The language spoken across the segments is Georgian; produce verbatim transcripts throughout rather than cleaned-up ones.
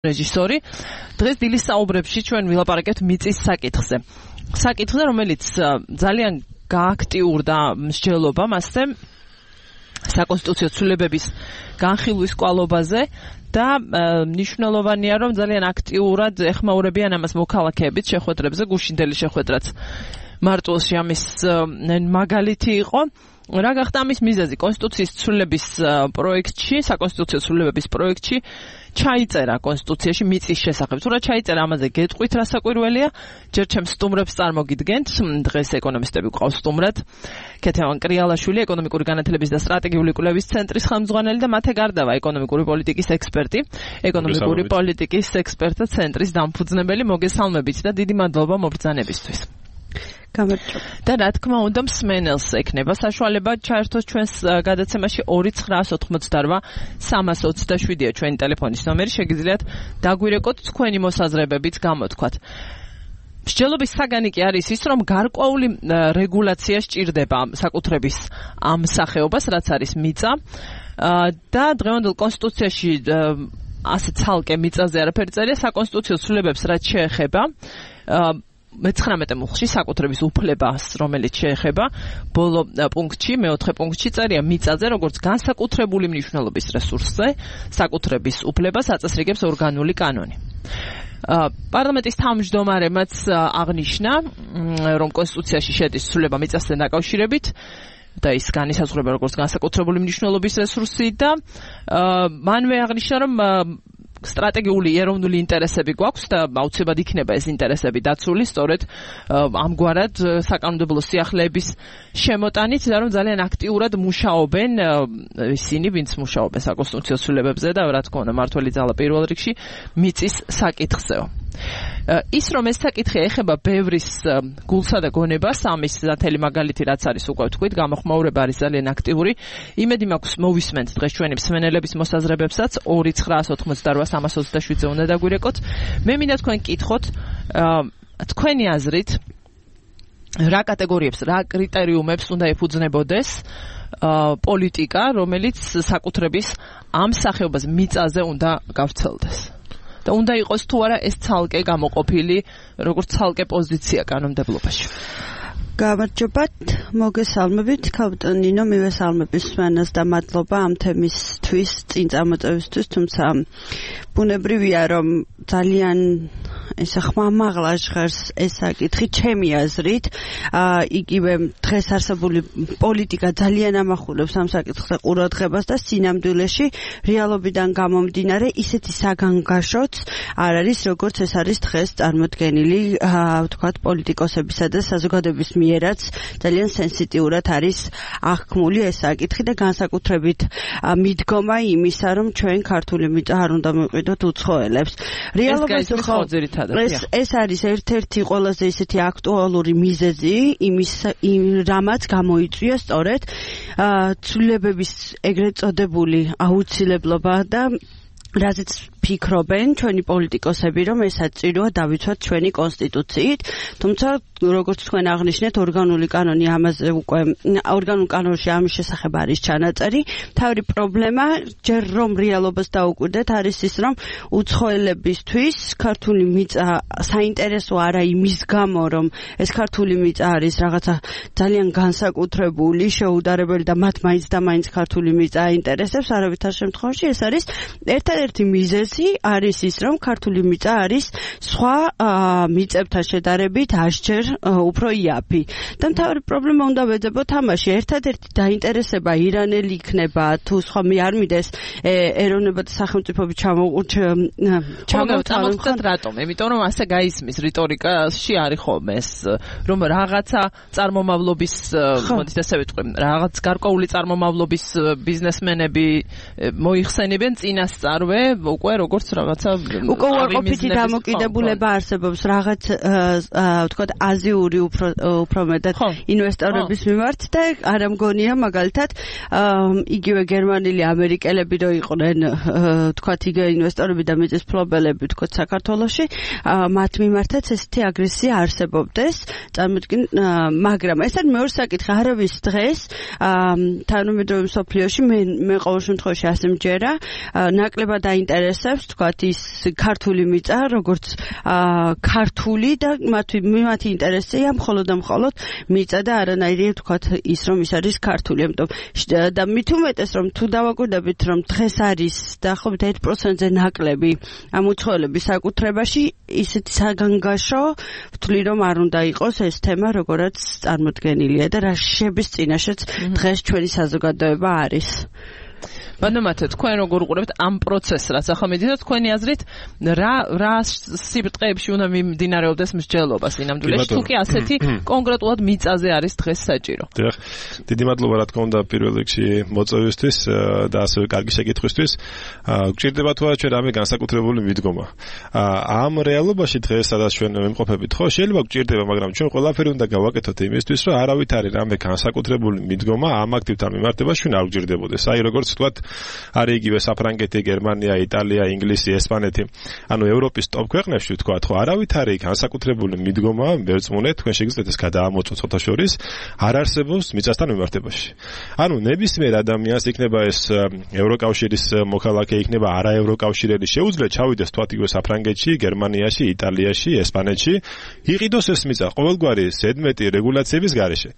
რეჟისორი. დღეს დილის საუბრებში ჩვენ ვილაპარაკებთ მიწის საკითხზე. საკითხზე, რომელიც ძალიან გააქტიურდა მსჯელობა მასზე საკონსტიტუციო ცვლილებების განხილვის კვალობაზე და მნიშვნელოვანია, რომ ძალიან აქტიურად ეხმაურებიან ამას მოქალაქეებით შეხვედრებზე, გუშინდელი შეხვედრაც მარტვილში ამის მაგალითი იყო. რა გახდა ამის მიზეზი? კონსტიტუციის ცვლილების პროექტში, საკონსტიტუციო ცვლილებების პროექტში ჩაიწერა კონსტიტუციაში მიწის შესახებ. თუ რა ჩაიწერა, ამაზე გეტყვით, რა საკვირველია. ჯერ ჩემს სტუმრებს წარმოგიდგენთ. დღეს ეკონომისტები გვყავს სტუმრად. ქეთევან კრიალაშვილი, ეკონომიკური განათლების და სტრატეგიული კვლევის ცენტრის ხელმძღვანელი და მათე გარდავა, ეკონომიკური პოლიტიკის ექსპერტი, ეკონომიკური პოლიტიკის ექსპერტთა ცენტრის დამფუძნებელი. მოგესალმებით და დიდი მადლობა მობრძანებისთვის. და რა თქმა უნდა მსმენელს ექნება საშუალება ჩაერთოს ჩვენს გადაცემაში ორი ცხრაას ოთხმოცდარვა სამას ოცდაშვიდია ჩვენი ტელეფონის ნომერი. შეგიძლიათ დაგვირეკოთ თქვენი მოსაზრებებიც გამოთქვათ. მსჯელობის საგანი კი არის ის, რომ გარკვეული რეგულაცია სჭირდება საკუთრების ამ სახეობას, რაც არის მიწა და დღევანდელ კონსტიტუციაში ასე ცალკე მიწაზე არაფერი წერია. საკონსტიტუციო ცვლილებებს რაც შეეხება მეცხრამეტე მუხლში საკუთრების უფლებას, რომელიც შეეხება, ბოლო პუნქტში, მეოთხე პუნქტში წერია მიწაზე, როგორც განსაკუთრებული მნიშვნელობის რესურსზე, საკუთრების უფლებას აწესრიგებს ორგანული კანონი. პარლამენტის თავმჯდომარემაც აღნიშნა, რომ კონსტიტუციაში შედის ცვლილება მიწასთან დაკავშირებით და ის განისაზღვრება როგორც განსაკუთრებული მნიშვნელობის რესურსი და მანვე აღნიშნა, რომ სტრატეგიული ეროვნული ინტერესები გვაქვს და აუცილებლად იქნება ეს ინტერესები დაცული სწორედ ამგვარად საკანონმდებლო სიახლეების შემოტანით, რომ ძალიან აქტიურად მუშაობენ ისინი, ვინც მუშაობენ საკონსტიტუციო ცვლილებებზე და რა თქმა უნდა მმართველი ძალა პირველ რიგში მიწის საკითხზეო. ის რომ ეს საკითხი ეხება ბევრის გულსა და გონებას, ამის ზათელი მაგალითი რაც არის უკვე ვთქვით, გამოხმაურება არის ძალიან აქტიური. იმედი მაქვს მოვისმენთ დღეს ჩვენი მსმენელების მოსაზრებებსაც. ორი ცხრაას ოთხმოცდარვა სამას ოცდაშვიდზე უნდა დაგვირეკოთ. მე მინდა თქვენ კითხოთ თქვენი აზრით რა კატეგორიებს, რა კრიტერიუმებს უნდა ეფუძნებოდეს პოლიტიკა, რომელიც საკუთრების ამ სახეობას მიწაზე უნდა გავრცელდეს. და უნდა იყოს თუ არა ეს ცალკე გამოყოფილი, როგორც ცალკე პოზიცია კანონმდებლობაში. გამარჯობათ, მოგესალმებით, კაპიტან ნინო, მივესალმებით მსმენელს და მადლობა ამ თემისთვის, წინ წამოწევისთვის, თუმცა ბუნებრივია, რომ ძალიან ეს ხმამაღლა ჟღერს ეს საკითხი ჩემი აზრით. იგივე დღეს არსებული პოლიტიკა ძალიან ამახვილებს ამ საკითხზე ყურადღებას და სინამდვილეში რეალობიდან გამომდინარე ისეთი საგანგაშოც არ არის, როგორც ეს არის დღეს წარმოდგენილი, ვთქვათ, პოლიტიკოსებისა და საზოგადოების მიერაც ძალიან სენსიტიურად არის აღქმული ეს საკითხი და განსაკუთრებით მიდგომა იმისა, რომ ჩვენ ქართული მიწა არ უნდა მივყიდოთ უცხოელებს. რეალობაში ხო ეს ეს არის ერთ-ერთი ყველაზე ისეთი აქტუალური მიზეზი იმის რამაც გამოიწვია სწორედ ცვლილებების ეგრეთ წოდებული აუცილებლობა და რაზეც ფიქრობენ ჩვენი პოლიტიკოსები, რომ ეს საჭიროა დავიცვათ ჩვენი კონსტიტუციით, თუმცა როგორც თქვენ აღნიშნეთ, ორგანული კანონი ამაზე უკვე ორგანულ კანონში ამის შესახებ არის ჩანაწერი. თავი პრობლემა ჯერ რომ რეალობას დაუკვირდეთ არის ის, რომ უცხოელებისთვის ქართული მიწა საინტერესო არა იმის გამო, რომ ეს ქართული მიწა არის რაღაცა ძალიან განსაკუთრებული, შეუდარებელი და მათ მაინც და მაინც ქართული მიწა აინტერესებს, არავითარ შემთხვევაში ეს არის ერთადერთი მიზეზი არის ის, რომ ქართული მიწა არის სხვა მიწებთან შედარებით აშჯერ უფრო იაფი. და მთავარი პრობლემა უნდა ვეძებოთ ამაში. ერთადერთი დაინტერესება ირანელი იქნება თუ სხვა მე არ მიდეს ეროვნება და სახელმწიფოები ჩამოვწამოთ რატომ? იმიტომ რომ ასე გაისმის რიტორიკაში არის ხოლმე ეს, რომ რაღაცა წარმომავლობის, მოდით ასე ვიტყვი, რაღაც გარკვეული წარმომავლობის ბიზნესმენები მოიხსენებენ წინასწარვე უკვე როგორც რაღაცა უკვე უარყოფითი დამოკიდებულება არსებობს რაღაც ვთქვათ აზიური უფრო უფრო მეტად ინვესტორების მიმართ და არ მგონია მაგალითად იგივე გერმანელი ამერიკელები რო იყვნენ ვთქვათ იგივე ინვესტორები და მიწის ფლობელები ვთქვათ საქართველოში მათ მიმართაც ესეთი აგრესია არსებობდეს წარმოიდგინე მაგრამ ეს არის მეორე საკითხი არავის დღეს თანამედროვე მსოფლიოში მე მე ყოველ შემთხვევაში ასე მჯერა ნაკლებად დაინტერესა მიღწევს თქვათ ის ქართული მიწა როგორც ქართული და მათი მათი ინტერესია მხოლოდ და მხოლოდ მიწა და არანაირი თქვათ ის რომ ის არის ქართული ამიტომ და მით უმეტეს რომ თუ დავაკვირდებით რომ დღეს არის დაახლოებით ერთ პროცენტზე ნაკლები ამ უცხოელების საკუთრებაში ისეთი საგანგაშო ვთვლი რომ არ უნდა იყოს ეს თემა როგორაც წარმოდგენილია და რა შეების წინაშეც დღეს ჩვენი საზოგადოება არის ბანომათე თქვენ როგორ უყურებთ ამ პროცესს რაც ახლა მიდიოდა თქვენი აზრით რა რა სიბრტყეებში უნდა მიმდინარეობდეს მსჯელობა სინამდვილეში თუ კი ასეთი კონკრეტულად მიწაზე არის დღეს საჭირო დიახ დიდი მადლობა რა თქმა უნდა პირველ რიგში მოწვევისთვის და ასევე კარგი შეკითხვისთვის გვჭირდება თუ არა ჩვენ რამე განსაკუთრებული მიდგომა ამ რეალობაში დღეს სადაც ჩვენ ვიმყოფებით ხო შეიძლება გვჭირდება მაგრამ ჩვენ ყველაფერი უნდა გავაკეთოთ იმისთვის რომ არავით არის რამე განსაკუთრებული მიდგომა ამ აქტივთან მიმართებაში ჩვენ არ გვჭირდებოდეს აი როგორც ვთქვათ არის იგივე საფრანგეთი, გერმანია, იტალია, ინგლისი, ესპანეთი. ანუ ევროპის ტოპ ქვეყნებში ვთქვათ, ხო, არავით არის განსაკუთრებული მიდგომა, მერწმუნე, თქვენ შეგიძლიათ ეს გადაამოწმოთ ცოტა შორის, არ არსებობს მიწასთან მიმართებაში. ანუ ნებისმიერ ადამიანს იქნება ეს ევროკავშირის მოქალაქე, იქნება არაევროკავშირელი, შეუძლია ჩავიდეს თქვათ იგივე საფრანგეთში, გერმანიაში, იტალიაში, ესპანეთში, იყიდოს ეს მიწა ყოველგვარი ზედმეტი რეგულაციების გარეშე.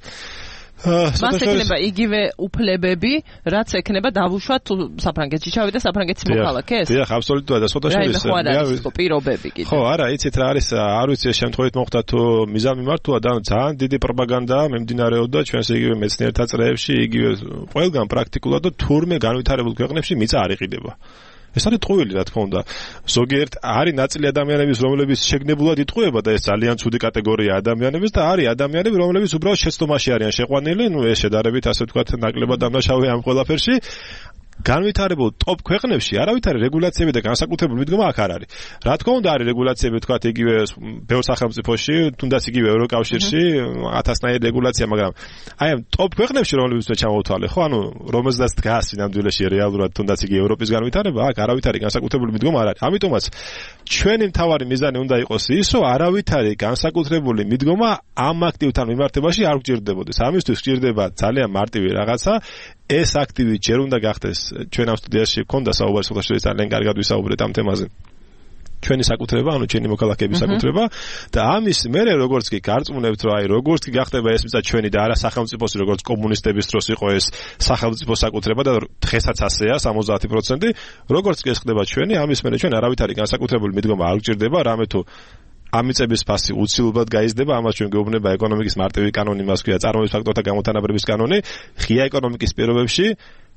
მას ეკნება იგივე უფლებები, რაც ეკნება დავუშვათ თუ საფრანგეთში ჩავიდა საფრანგეთის მოქალაქეს? დიახ, აბსოლუტურად და ცოტა შორის პირობები კიდე. ხო, არა, იცით რა არის, არ ვიცი ეს შემთხვევით მოხდა თუ მიზანმიმართვა და ძალიან დიდი პროპაგანდა მიმდინარეობდა ჩვენს იგივე მეცნიერთა წრეებში, იგივე ყველგან პრაქტიკულად და თურმე განვითარებულ ქვეყნებში მიწა არ იყიდება. ეს არის ტყუილი რა თქმა უნდა. ზოგიერთ არის ნაწილი ადამიანების რომლებიც შეგნებულად იტყუება და ეს ძალიან ცუდი კატეგორია ადამიანების და არის ადამიანები რომლებიც უბრალოდ შეცდომაში არიან შეყვანილი, ну ეს შედარებით ასე ვთქვათ ნაკლებად დამნაშავე ამ ყველაფერში. განვითარებულ ტოპ ქვეყნებში არავით არის რეგულაციები და განსაკუთრებული მიდგომა აქ არ არის. რა თქმა უნდა არის რეგულაციები ვთქვათ იგივე ბევრ სახელმწიფოში, თუნდაც იგივე ევროკავშირში, ათასნაირი რეგულაცია, მაგრამ აი ამ ტოპ ქვეყნებში რომლებიც უნდა ჩამოვთვალე, ხო, ანუ რომელზეც დგას სინამდვილეში რეალურად თუნდაც იგივე ევროპის განვითარება, აქ არავით არის განსაკუთრებული მიდგომა არ არის. ამიტომაც ჩვენი მთავარი მიზანი უნდა იყოს ის, რომ არავით არის განსაკუთრებული მიდგომა ამ აქტივთან მიმართებაში არ გვჭირდებოდეს. ამისთვის გვჭირდება ძალიან მარტივი რაღაცა ეს აქტივი ჯერ უნდა გახდეს ჩვენ ამ სტუდიაში გქონდა საუბარი სულ ძალიან კარგად ვისაუბრეთ ამ თემაზე ჩვენი საკუთრება, ანუ ჩვენი მოქალაქეების საკუთრება და ამის მერე როგორც კი გარწმუნებთ რომ აი როგორც კი გახდება ეს მიწა ჩვენი და არა სახელმწიფოს როგორც კომუნისტების დროს იყო ეს სახელმწიფოს საკუთრება და დღესაც ასეა სამოცდაათი პროცენტი როგორც კი ეს ხდება ჩვენი ამის მერე ჩვენ არავით არის განსაკუთრებული მიდგომა არ გვჭირდება რამე თუ ამიწების ფასი უცილებლად გაიზრდება, ამას ჩვენ გეუბნება ეკონომიკის მარტივი კანონი, მას ქვია წარმოების ფაქტორთა გამოთანაბრების კანონი, ღია ეკონომიკის პირობებში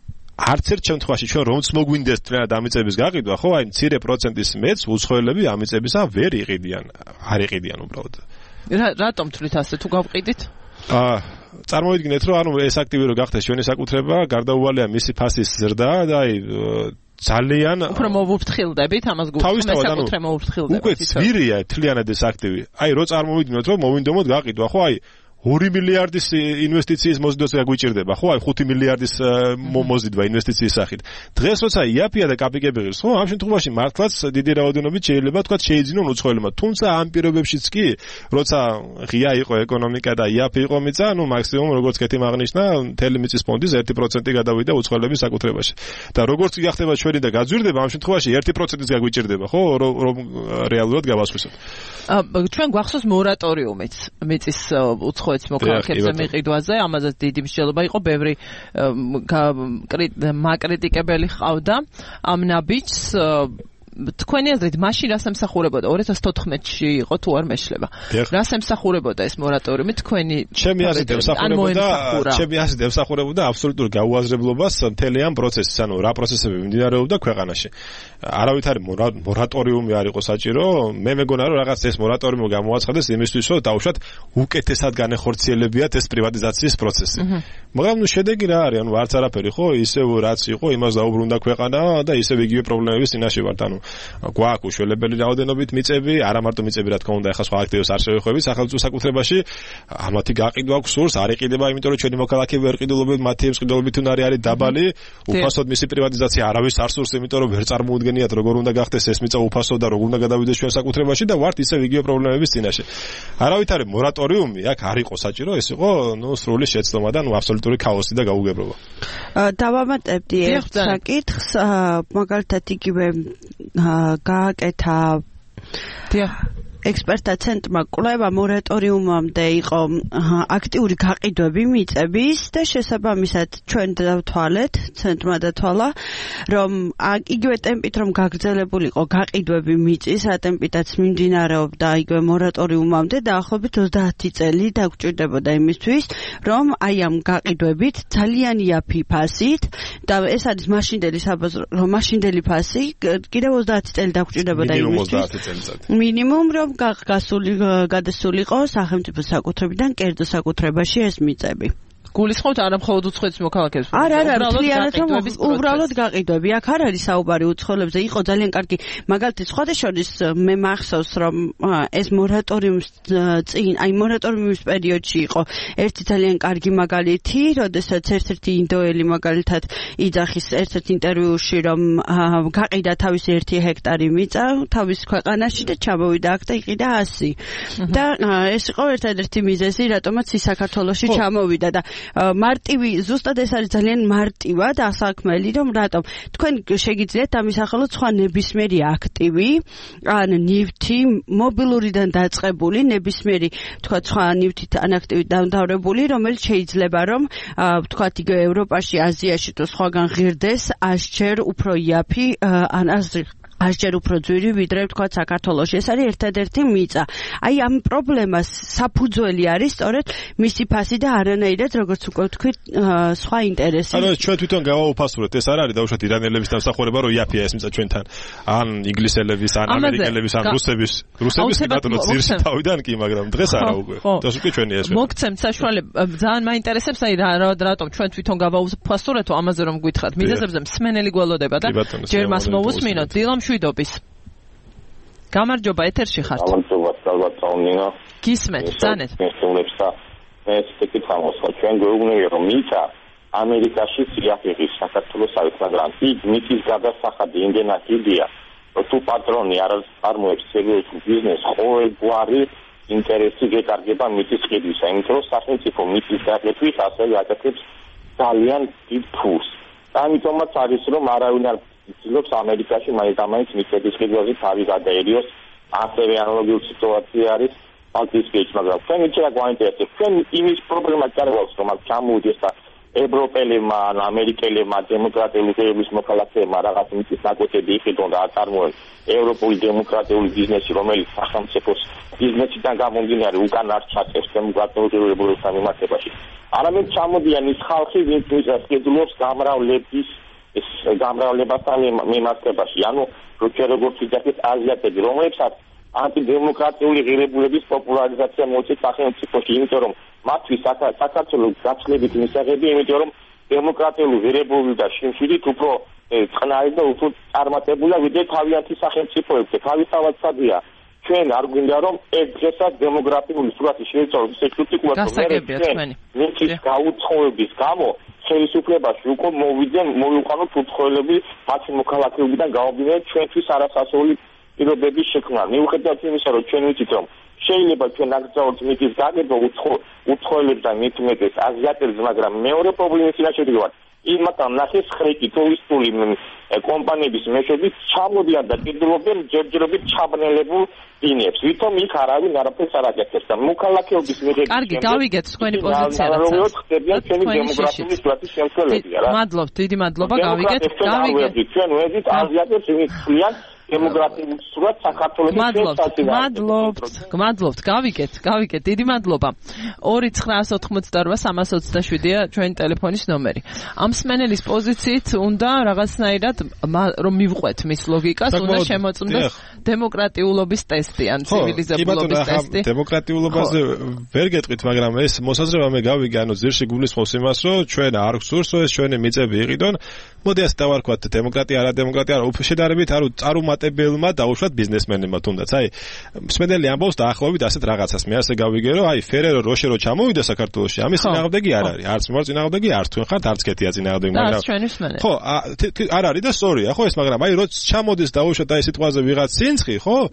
არც ერთ შემთხვევაში ჩვენ რომც მოგვინდეს თლიანად ამიწების გაყიდვა, ხო, აი მცირე პროცენტის მეც უცხოელები ამიწებისა ვერ იყიდიან, არ იყიდიან უბრალოდ. რატომ თვლით ასე თუ გავყიდით? აა წარმოვიდგინეთ, რომ ანუ ეს აქტივი რო გახდეს ჩვენი საკუთრება, გარდაუვალია მისი ფასის ზრდა და აი ძალიან უფრო მოვუფრთხილდებით ამას გულს საკუთრე მოვუფრთხილდებით. უკვე ძვირია თლიანად ეს აქტივი. აი რო წარმოვიდგინოთ, რომ მოვინდომოთ გაყიდვა, ხო, აი ორი მილიარდის ინვესტიციის მოზიდვას გაგვიჭირდება, ხო, აი ხუთი მილიარდის მოზიდვა ინვესტიციის სახით. დღეს როცა იაფია და კაპიკები ღირს, ხო, ამ შემთხვევაში მართლაც დიდი რაოდენობით შეიძლება თქვა შეიძინონ უცხოელებმა. თუმცა ამ პირობებშიც კი, როცა ღია იყო ეკონომიკა და იაფი იყო მიწა, ну მაქსიმუმ როგორც კეთილ აღნიშნა, მთელი მიწის ფონდის ერთი პროცენტი გადავიდა უცხოელების საკუთრებაში. და როგორც კი გახდება ჩვენი და გაძვირდება, ამ შემთხვევაში ერთი პროცენტიც გაგვიჭირდება, ხო, რომ რეალურად გავასვისოთ. ჩვენ გვახსოვს მორატორიუმიც მიწის უცხო მოქალაქეებზე მიყიდვაზე, ამაზე დიდი მსჯელობა იყო, ბევრი მაკრიტიკებელი ყავდა ამ ნაბიჯს. თქვენი აზრით, მაშინ რას ემსახურებოდა? ორი ათას თოთხმეტში იყო თუ არ მეშლება. რას ემსახურებოდა ეს მორატორიუმი თქვენი? ჩემი აზრით ემსახურებოდა, ჩემი აზრით ემსახურებოდა აბსოლუტურ გაუაზრებლობას მთელი ამ პროცესის, ანუ რა პროცესები მიმდინარეობდა ქვეყანაში. არავით არის მორატორიუმი არ იყო საჭირო, მე მეგონა რომ რაღაც ეს მორატორიუმი გამოაცხადეს იმისთვის, რომ დაუშვათ უკეთესად განეხორციელებიათ ეს პრივატიზაციის პროცესი. მაგრამ ნუ შედეგი რა არის? ანუ არც არაფერი, ხო, ისევ რაც იყო, იმას დაუბრუნდა ქვეყანა და ისევ იგივე პრობლემების წინაშე ვართ, ანუ გვაქვს უშველებელი რაოდენობით მიწები, არა მარტო მიწები, რა თქმა უნდა, ახლა სხვა აქტივებს არ შევეხები სახელმწიფო საკუთრებაში, ამათი გაყიდვა გვსურს, არ იყიდება, იმიტომ რომ ჩვენი მოქალაქეები ვერ ყიდულობენ, მათი ემსყიდველობით უნარი არის დაბალი, უფასოდ მისი პრივატიზაცია არავის არ სურს, იმიტომ რომ ვერ წარმოუდგენიათ როგორ უნდა გახდეს ეს მიწა უფასო და როგორ უნდა გადავიდეს ჩვენ საკუთრებაში და ვართ ისევ იგივე პრობლემების წინაშე. არავით არის მორატორიუმი, აქ არ იყო საჭირო, ეს იყო, ნუ სრული შეცდომა და ნუ აბსოლუტური ქაოსი და გაუგებრობა. დავამატებდი ერთ საკითხს, მაგალითად იგივე გააკეთა დიახ ექსპერტთა ცენტრმა კვლევა მორატორიუმამდე იყო აქტიური გაყიდვები მიწების და შესაბამისად ჩვენ დავთვალეთ, ცენტრმა დათვალა, რომ იგივე ტემპით რომ გაგრძელებულიყო გაყიდვები მიწის, ატემპიტაც მიმდინარეობდა იგივე მორატორიუმამდე დაახლოებით ოცდაათი წელი დაგჭირდებოდა იმისთვის, რომ აი ამ გაყიდვებით ძალიან იაფი ფასით და ეს არის მაშინდელი საბაზრო, მაშინდელი ფასი კიდევ ოცდაათი წელი დაგჭირდებოდა იმისთვის. მინიმუმ რომ გასული გადასულიყო სახელმწიფო საკუთრებიდან კერძო საკუთრებაში ეს მიწები. გულისხმობთ არა მხოლოდ უცხოეთის მოქალაქეებს. არა, არა, მთლიანად რომ უბრალოდ გაყიდვები. აქ არ არის საუბარი უცხოელებზე. იყო ძალიან კარგი მაგალითი სხვადასხვის მე მახსოვს რომ ეს მორატორიუმის წინ, აი მორატორიუმის პერიოდში იყო ერთი ძალიან კარგი მაგალითი, როდესაც ერთ-ერთი ინდოელი მაგალითად იძახის ერთ-ერთ ინტერვიუში რომ გაყიდა თავისი ერთი ჰექტარი მიწა თავის ქვეყანაში და ჩამოვიდა აქ და იყიდა ასი. და ეს იყო ერთ-ერთი მიზეზი, რატომაც ის საქართველოში ჩამოვიდა და მარტივი ზუსტად ეს არის ძალიან მარტივად ასაქმელი რომ რატომ თქვენ შეგიძლიათ ამისახელოთ სხვა ნებისმიერი აქტივი ან ნივთი მობილურიდან დაწყებული ნებისმიერი თქვა სხვა ნივთით ან აქტივით დამთავრებული რომელიც შეიძლება რომ თქვა იგივე ევროპაში აზიაში თუ სხვაგან ღირდეს ასჯერ უფრო იაფი ან ასჯერ უფრო ძვირი ვიდრე თქვა საქართველოში ეს არის ერთადერთი მიწა აი ამ პრობლემას საფუძველი არის სწორედ მისი ფასი და არანაირად როგორც უკვე ვთქვით სხვა ინტერესი ანუ ჩვენ თვითონ გავაუფასურეთ ეს არ არის დაუშვათ ირანელების დამსახურება რომ იაფია ეს მიწა ჩვენთან ან ინგლისელების ან ამერიკელების ან რუსების რუსების ბატონო ძირს თავიდან კი მაგრამ დღეს არა უკვე დღეს უკვე ჩვენი ეს მოგცემთ საშუალება ძალიან მაინტერესებს აი რატომ ჩვენ თვითონ გავაუფასურეთო ამაზე რომ გითხრათ მიზეზებზე მსმენელი გველოდება და ჯერ მას მოვუსმინოთ დილამ შვიდობის. გამარჯობა, ეთერში ხართ. გამარჯობა, სალვატაუნინა. გისმენთ, ძანეთ. მესულებსა. ეს ტექნიკალოს ჩვენ გვეუბნებია რომ მიწა ამერიკაში სიაფიღის საქართველოს არის, მაგრამ იქ მიწის გადასახადი იმდენად დიდია, რომ თუ პატრონი არ წარმოებს სერიოზულ ბიზნესს, ყოველგვარი ინტერესი გეკარგება მიწის ყიდვისა, იმიტომ რომ სახელმწიფო მიწის გაკეთვით ასევე აკეთებს ძალიან დიდ ფულს. ამიტომაც არის რომ არავინ არ იცილობს ამერიკაში მაინც-ამაინც მიწების ყიდვაზე თავი გადაერიოს ასევე ანალოგიური სიტუაცია არის ბალტიისპირეთში მაგრამ ჩვენ ինչ რა გვაინტერესებს ჩვენ იმის პრობლემა კარგავს რომ აქ ჩამოვიდეს და ევროპელებმა ან ამერიკელებმა დემოკრატიული გეგმის მოქალაქეებმა რაღაც მიწის ნაკვეთები იყიდონ და აწარმოენ ევროპული დემოკრატიული ბიზნესი რომელიც სახელმწიფოს ბიზნესიდან გამომდინარე უკან არ ჩაწევს დემოკრატიული რეგულირებასთან მიმართებაში არამედ ჩამოდიან ის ხალხი ვინც ყიდულობს გამრავლების ეს გამრავლებასთან მიმართებაში, ანუ როგორც ვიძახით აზიატები, რომლებსაც ანტიდემოკრატიული ღირებულების პოპულარიზაცია მოუწევს სახელმწიფოში, იმიტომ რომ მათთვის საქართველოს გაცვლებით მისაღები, იმიტომ რომ დემოკრატიული ღირებულები და შიმშილით უფრო წყნარი და უფრო წარმატებულია ვიდრე თავიანთი სახელმწიფოებზე. თავისთავად სადია ჩვენ არ გვინდა რომ ეს დღესაც დემოგრაფიული სურათი შეიცვალოს ისე კრიტიკულად რომ მიწის გაუცხოების გამო ხელისუფლებაში უკვე მოვიდნენ მოვიყვანოთ უცხოელები მათი მოქალაქეობიდან გამომდინარე ჩვენთვის არასასრული პირობების შექმნა. მიუხედავად იმისა რომ ჩვენ ვიცით რომ შეიძლება ჩვენ აკრძალოთ მიწის გაგება უცხოელებთან მით უმეტეს აზიატებს მაგრამ მეორე პრობლემის წინაშე ვიყავართ იმათამ ნახეს ხრიკი ტურისტული კომპანიების მეშვეობით ჩამოდიან და კიდრობენ ჯერჯერობით ჩაბნელებულ დინებს. ვითომ იქ არავინ არაფერს არ აკეთებს და მოქალაქეობის მიღების კარგი, გავიგეთ თქვენი პოზიცია. როდესაც ხდებიან ჩვენი დემოგრაფიული სიტუაციის შემცველებია რა. მადლობთ, დიდი მადლობა, გავიგეთ. გავიგეთ. ჩვენ ვეძით აზიატებს იმით ხლიან დემოგრაფიული სურათ საქართველოს მადლობთ, მადლობთ, მადლობთ, გავიგეთ, გავიგეთ, დიდი მადლობა. ორი ცხრაას ოთხმოცდაორვა სამას ოცდაშვიდია ჩვენი ტელეფონის ნომერი. ამ მსმენელის პოზიციით უნდა რაღაცნაირად რომ მივყვეთ მის ლოგიკას, უნდა შემოწმდეს დემოკრატიულობის ტესტი ან ცივილიზებულობის ტესტი. დემოკრატიულობაზე ვერ გეტყვით, მაგრამ ეს მოსაზრება მე გავიგე, ანუ ძირში გულისხმობს იმას, რომ ჩვენ არ გვსურს, რომ ეს ჩვენი მიწები იყიდონ. მოდი ასე დავარქვათ, დემოკრატია არა დემოკრატია, შედარებით არ წარუმატებელმა დაუშვათ ბიზნესმენებმა თუნდაც. აი, მსმენელი ამბობს დაახლოებით ასეთ რაღაცას. მე ასე გავიგე, რომ აი, ფერერო როშერო ჩამოვიდა საქართველოში, ამის წინააღმდეგი არ არის. არც მორ წინააღმდეგი, არც თქვენ ხართ, არც კეთია წინააღმდეგი, მაგრამ ხო, არ არის და სწორია, ხო ეს, მაგრამ აი, როცა ჩამოდის დაუშვათ აი სიტყვაზე ვიღაც სინცხი, ხო?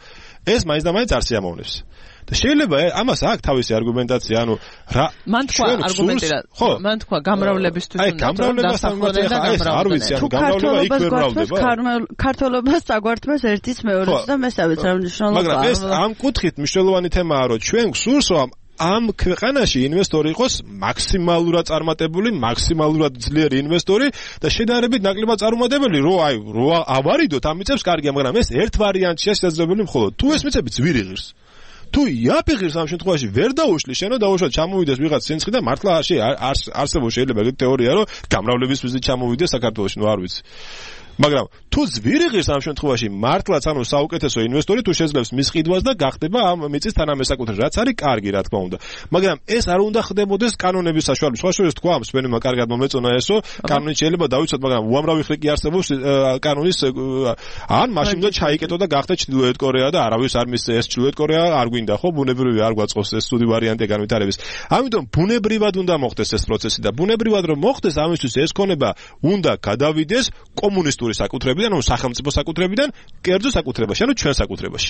ეს მაინც და მაინც არ სიამოვნებს. და შეიძლება ამას აქვს თავისი არგუმენტაცია, ანუ რა მან თქვა არგუმენტი რა, მან თქვა გამრავლებისთვის უნდა დასახელება და გამრავლება. არ ვიცი, ანუ გამრავლება იქ ვერ მრავლდება. ქართველობას საგვართმოს ერთის მეორეც და მესამეც რა მნიშვნელობა. მაგრამ ეს ამ კუთხით მნიშვნელოვანი თემაა, რომ ჩვენ გსურს რომ ამ ქვეყანაში ინვესტორი იყოს მაქსიმალურად წარმატებული, მაქსიმალურად ძლიერი ინვესტორი და შედარებით ნაკლებად წარუმატებელი, რო აი რო ავარიდოთ ამ მიწებს კარგია, მაგრამ ეს ერთ ვარიანტია შესაძლებელი მხოლოდ თუ ეს მიწები ძვირი ღირს. თუ იაფიღირს ამ შემთხვევაში ვერ დაუშლი შენო დაუშვათ ჩამოვიდეს ვიღაც სინცხი და მართლა არსებობს შეიძლება ეგ თეორია რომ გამრავლების მიზნით ჩამოვიდეს საქართველოში, ნუ არ ვიცი. მაგრამ თუ ძვირი ღირს ამ შემთხვევაში მართლაც ანუ საუკეთესო ინვესტორი თუ შეძლებს მის ყიდვას და გახდება ამ მიწის თანამესაკუთრე, რაც არის კარგი რა თქმა უნდა. მაგრამ ეს არ უნდა ხდებოდეს კანონების საშუალებით. სხვა შორის თქვა მსმენელმა კარგად მომეწონა ესო, კანონით შეიძლება დავიცოთ, მაგრამ უამრავი ხრი არსებობს კანონის ან მაშინ უნდა ჩაიკეტო და გახდა ჩრდილოეთ კორეა და არავის არ მისცეს ეს ჩრდილოეთ კორეა არ გვინდა ხო ბუნებრივი არ გვაწყობს ეს სუდი ვარიანტი განვითარების. ამიტომ ბუნებრივად უნდა მოხდეს ეს პროცესი და ბუნებრივად რომ მოხდეს ამისთვის ეს ქონება უნდა გადავიდეს კომუნისტ საკუთრებიდან, ანუ სახელმწიფო საკუთრებიდან, კერძო საკუთრებაში, ანუ ჩვენ საკუთრებაში.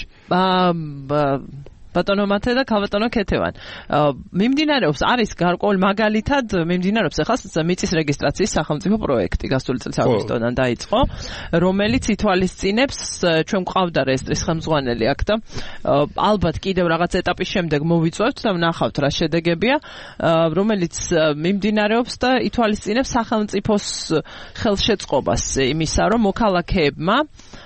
ბატონო მათე და ქალბატონო ქეთევან. მიმდინარეობს არის გარკვეული მაგალითად მიმდინარეობს ახლა მიწის რეგისტრაციის სახელმწიფო პროექტი გასული წლის აგვისტოდან დაიწყო, რომელიც ითვალისწინებს ჩვენ გვყავდა რეესტრის ხელმძღვანელი აქ და ალბათ კიდევ რაღაც ეტაპის შემდეგ მოვიწვევთ და ვნახავთ რა შედეგებია, რომელიც მიმდინარეობს და ითვალისწინებს სახელმწიფოს ხელშეწყობას იმისა, რომ მოქალაქეებმა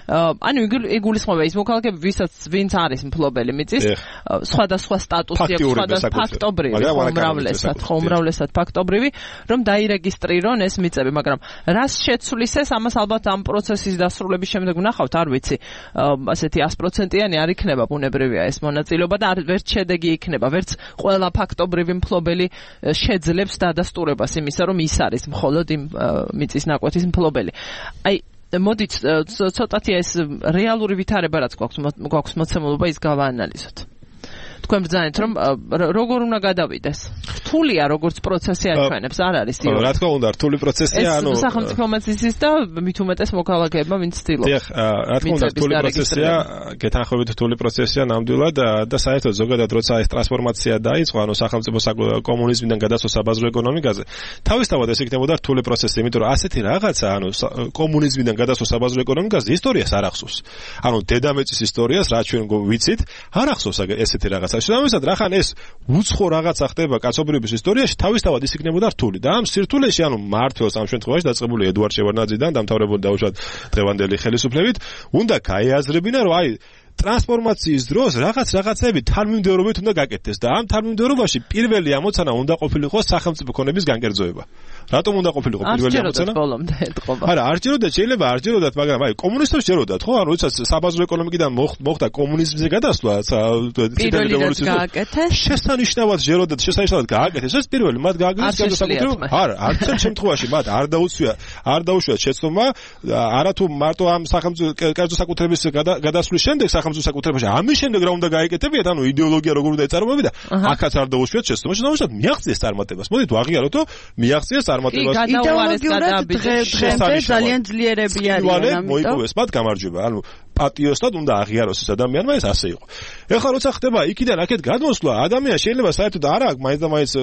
ანუ იგულისხმება ის მოქალაქეები, ვისაც ვინც არის მფლობელი მიწის სხვადასხვა სტატუსი აქვს, სხვადასხვა ფაქტობრივი, უმრავლესად, ხო, უმრავლესად ფაქტობრივი, რომ დაირეგისტრირონ ეს მიწები, მაგრამ რას შეცვლის ეს, ამას ალბათ ამ პროცესის დასრულების შემდეგ ვნახავთ, არ ვიცი, ასეთი sto პროცენტიანი არ იქნება ბუნებრივია ეს მონაწილეობა და ვერც შედეგი იქნება, ვერც ყველა ფაქტობრივი მფლობელი შეძლებს დადასტურებას იმისა, რომ ის არის მხოლოდ იმ მიწის ნაკვეთის მფლობელი. აი მოდით ცოტათი ეს რეალური ვითარება რაც გვაქვს გვაქვს მოცემულობა ის გავაანალიზოთ. თქვენ ბრძანეთ რომ როგორ უნდა გადავიდეს? რთულია როგორც პროცესი აჩვენებს, არ არის ილო. რა თქმა უნდა, რთული პროცესია, ანუ ეს სახელმწიფო მიწის და მით უმეტეს მოქალაქეებმა ვინც ცდილობს. დიახ, რა თქმა უნდა, რთული პროცესია, გეთანხმებით რთული პროცესია ნამდვილად და საერთოდ ზოგადად როცა ეს ტრანსფორმაცია დაიწყო, ანუ სახელმწიფო კომუნიზმიდან გადასვლა საბაზრო ეკონომიკაზე, თავისთავად ეს იქნებოდა რთული პროცესი, იმიტომ რომ ასეთი რაღაცა, ანუ კომუნიზმიდან გადასვლა საბაზრო ეკონომიკაზე ისტორიას არ ახსოვს. ანუ დედამიწის ისტორიას, რაც ჩვენ ვიცით, არ ახსოვს ესეთი რაღაცა. შესაბამისად, რახან ეს უცხო რაღაცა ხდება კაცობრიობის ისტორიაში, თავისთავად ის იქნებოდა რთული. და ამ სირთულეში, ანუ მართლაც ამ შემთხვევაში დაწყებული ედუარდ შევარდნაძიდან დამთავრებული დაუშვათ დღევანდელი ხელისუფლებით, უნდა გაეაზრებინა, რომ აი ტრანსფორმაციის დროს რაღაც რაღაცები თანმიმდევრობით უნდა გაკეთდეს და ამ თანმიმდევრობაში პირველი ამოცანა უნდა ყოფილიყო სახელმწიფო ქონების განკერძოება. რატომ უნდა ყოფილიყო პირველი ამოცანა? არა, არ ჯეროდათ, შეიძლება არ ჯეროდათ, მაგრამ აი კომუნისტებს ჯეროდათ, ხო? ანუ როდესაც საბაზრო ეკონომიკიდან მოხდა კომუნიზმზე გადასვლა, წითელი რევოლუციის გააკეთეს. შესანიშნავად ჯეროდათ, შესანიშნავად გააკეთეს. ეს პირველი მათ გააკეთეს განსაკუთრებით. არა, არც ერთ შემთხვევაში მათ არ დაუცია, არ დაუშვათ შეცდომა, არათუ მარტო ამ სახელმწიფო კერძო საკუთრების გადასვლის შემდეგ სახელმწიფო საკუთრებაში ამის შემდეგ რა უნდა გაეკეთებიათ, ანუ იდეოლოგია როგორ უნდა ეწარმოებოდა, აქაც არ დაუშვათ შეცდომა, შემოშოთ მიაღწიეს წარმატებას. მოდით ვაღიაროთ, რომ მიაღწიეს წარმატებას. იდეოლოგიურად დღემდე ძალიან ძლიერები არიან, ამიტომ მოიპოვეს მათ გამარჯვება. ანუ პატიოსტად უნდა აღიაროს ეს ადამიანმა, ეს ასე იყო. ეხლა როცა ხდება იქიდან აქეთ გადმოსვლა, ადამიანს შეიძლება საერთოდ არ აქვს მაინც და მაინც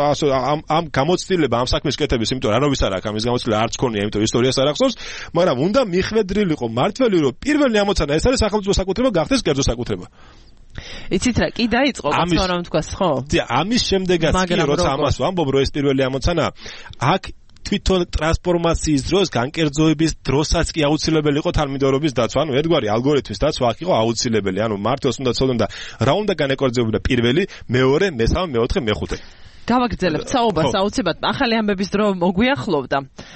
ამ ამ გამოცდილება, ამ საქმის კეთების, იმიტომ რომ არავის არ აქვს ამის გამოცდილება, არც ქონია, იმიტომ ისტორიას არ ახსოვს, მაგრამ უნდა მიხვედრილიყო მართველი, რომ პირველი ამოცანა ეს არის სახელმწიფო საკუთრება გახდეს კერძო საკუთრება. იცით რა, კი დაიწყო კაცო რომ თქვას, ხო? დი ამის შემდეგაც კი როცა ამას ვამბობ, რომ ეს პირველი ამოცანა აქ თვითონ ტრანსფორმაციის დროს განკერძოების დროსაც კი აუცილებელი იყო თანმიმდევრობის დაცვა, ანუ ერთგვარი ალგორითმის დაცვა აქ იყო აუცილებელი, ანუ მართლაც უნდა ცოდონ და რა უნდა განეკორძებოდა პირველი, მეორე, მესამე, მეოთხე, მეხუთე. გავაგრძელებთ საუბარს აუცილებლად. ახალი ამბების დრო მოგვიახლოვდა.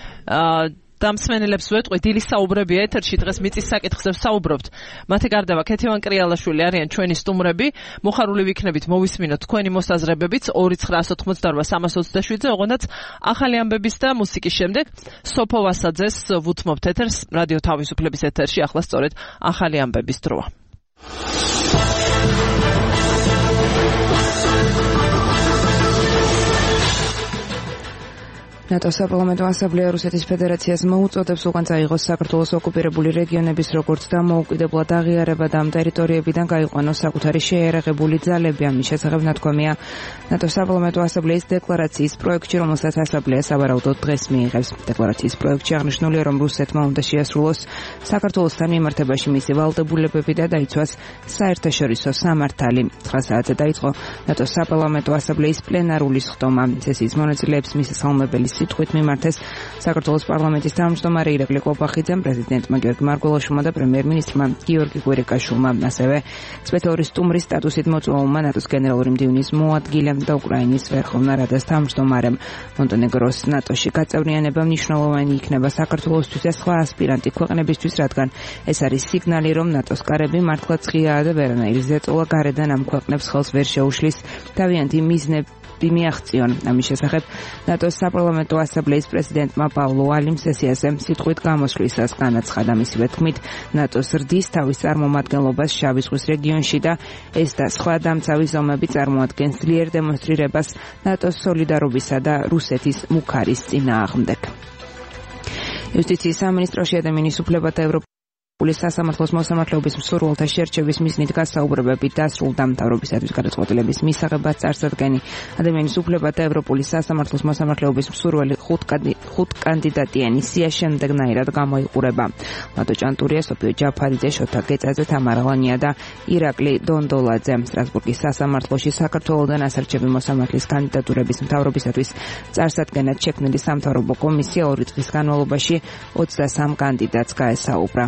აა დამსმენელებს ვეტყვი, დილის საუბრები ეთერში, დღეს მიწის საკითხზე ვსაუბრობთ. მათე გარდავა ქეთევან კრიალაშვილი არიან ჩვენი სტუმრები. მოხარული ვიქნებით მოვისმინოთ თქვენი მოსაზრებებიც ორი ცხრა ოთხმოცდარვა სამას ოცდაშვიდზე, ოღონდაც ახალი ამბების და მუსიკის შემდეგ სოფო ვასაძეს ვუთმობთ ეთერს, რადიო თავისუფლების ეთერში, ახლა სწორედ ახალი ამბების დროა. ნატოს საპარლამენტო ასამბლეა რუსეთის ფედერაციას მოუწოდებს უკან წაიღოს საქართველოს ოკუპირებული რეგიონების როგორც დამოუკიდებლად აღიარება და ამ ტერიტორიებიდან გაიყვანოს საკუთარი შეიარაღებული ძალები. ამის შესახებ ნათქვამია ნატოს საპარლამენტო ასამბლეის დეკლარაციის პროექტში, რომელსაც ასამბლეა სავარაუდოდ დღეს მიიღებს. დეკლარაციის პროექტში აღნიშნულია, რომ რუსეთმა უნდა შეასრულოს საქართველოსთან მიმართებაში მისი ვალდებულებები და დაიცვას საერთაშორისო სამართალი. ცხრა საათზე დაიწყო ნატოს საპარლამენტო ასამბლეის პლენარული სხდომა. სესიის მონაწილეებს მისი ხელმძღვანელი სიტყვით მიმართეს საქართველოს პარლამენტის თავმჯდომარე ირაკლი კოპახიძემ, პრეზიდენტმა გიორგი მარგველაშვილმა და პრემიერ-მინისტრმა გიორგი კვირიკაშვილმა, ასევე სპეციალური სტუმრის სტატუსით მოწვეულმა ნატოს გენერალური მდივნის მოადგილემ და უკრაინის ვერხოვნა რადას თავმჯდომარემ. მონტენეგროს ნატოში გაწევრიანება მნიშვნელოვანი იქნება საქართველოსთვის და სხვა ასპირანტი ქვეყნებისთვის, რადგან ეს არის სიგნალი, რომ ნატოს კარები მართლაც ღიაა და ვერანაირი ზეწოლა გარედან ამ ქვეყნებს ხელს ვერ შეუშლის თავიანთი მიზნები მიაღწიონ. ამის შესახებ ნატოს საპარლამენტო ასამბლეის პრეზიდენტმა პავლო ალიმ სესიაზე სიტყვით გამოსვლისას განაცხადა. მისივე თქმით, ნატოს რდის თავის წარმომადგენლობას შავი ზღვის რეგიონში და ეს და სხვა დამცავი ზომები წარმოადგენს ძლიერ დემონსტრირებას ნატოს სოლიდარობისა და რუსეთის მუქარის წინააღმდეგ. იუსტიციის სამინისტროში ადამიანის უფლებათა ევროპის სასამართლოს მოსამართლეობის მსურველთა შერჩევის მიზნით გასაუბრებები დასრულდა. მთავრობისათვის გადაწყვეტილების მისაღებად წარსადგენი ადამიანის უფლებათა ევროპული სასამართლოს მოსამართლეობის მსურველი ხუთ კანდიდატიანი სია შემდეგნაირად გამოიყურება. ლადო ჭანტურია, სოფიო ჯაფარიძე, შოთა გეწაძე, თამარა ლანია და ირაკლი დონდოლაძე. სტრასბურგის სასამართლოში საქართველოდან ასარჩევი მოსამართლის კანდიდატურების მთავრობისათვის წარსადგენად შექმნილი სამთავრობო კომისია ორი წლის განმავლობაში ოცდასამ კანდიდატს გაესაუბრა.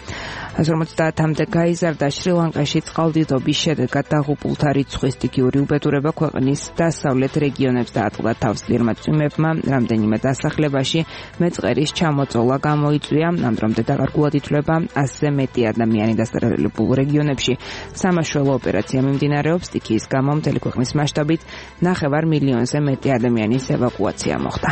ას ორმოცდაათამდე გაიზარდა შრი-ლანკაში წყალდიდობის შედეგად დაღუპულთა რიცხვის სტიქიური უბედურება ქვეყნის დასავლეთ რეგიონებს დაატყდა თავს. ძლიერმა წვიმებმა რამდენიმე დასახლებაში მეწყერის ჩამოწოლა გამოიწვია. ამ დრომდე დაკარგულად ითვლება ასზე მეტი ადამიანი. დასახლებულ რეგიონებში სამაშველო ოპერაცია მიმდინარეობს. სტიქიის გამო მთელი ქვეყნის მასშტაბით ნახევარ მილიონზე მეტი ადამიანის ევაკუაცია მოხდა.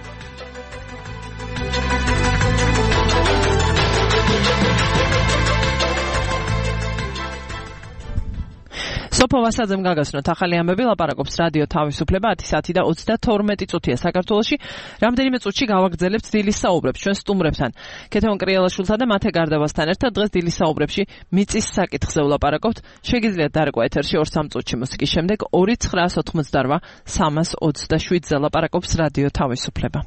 სოფო ვასაძემ გაგაცნოთ ახალი ამბები, ლაპარაკობს რადიო თავისუფლება ათი საათი და ოცდათორმეტი წუთია საქართველოში. რამდენიმე წუთში გავაგრძელებთ დილის საუბრებს ჩვენ სტუმრებთან. ქეთევან კრიელაშვილთან და მათე გარდავასთან ერთად დღეს დილის საუბრებში მიწის საკითხზე ვლაპარაკობთ. შეგიძლიათ დარეკვა ეთერში ორ სამ წუთში მუსიკის შემდეგ ორი ცხრაას ოთხმოცდარვა სამას ოცდაშვიდზე ლაპარაკობს რადიო თავისუფლება.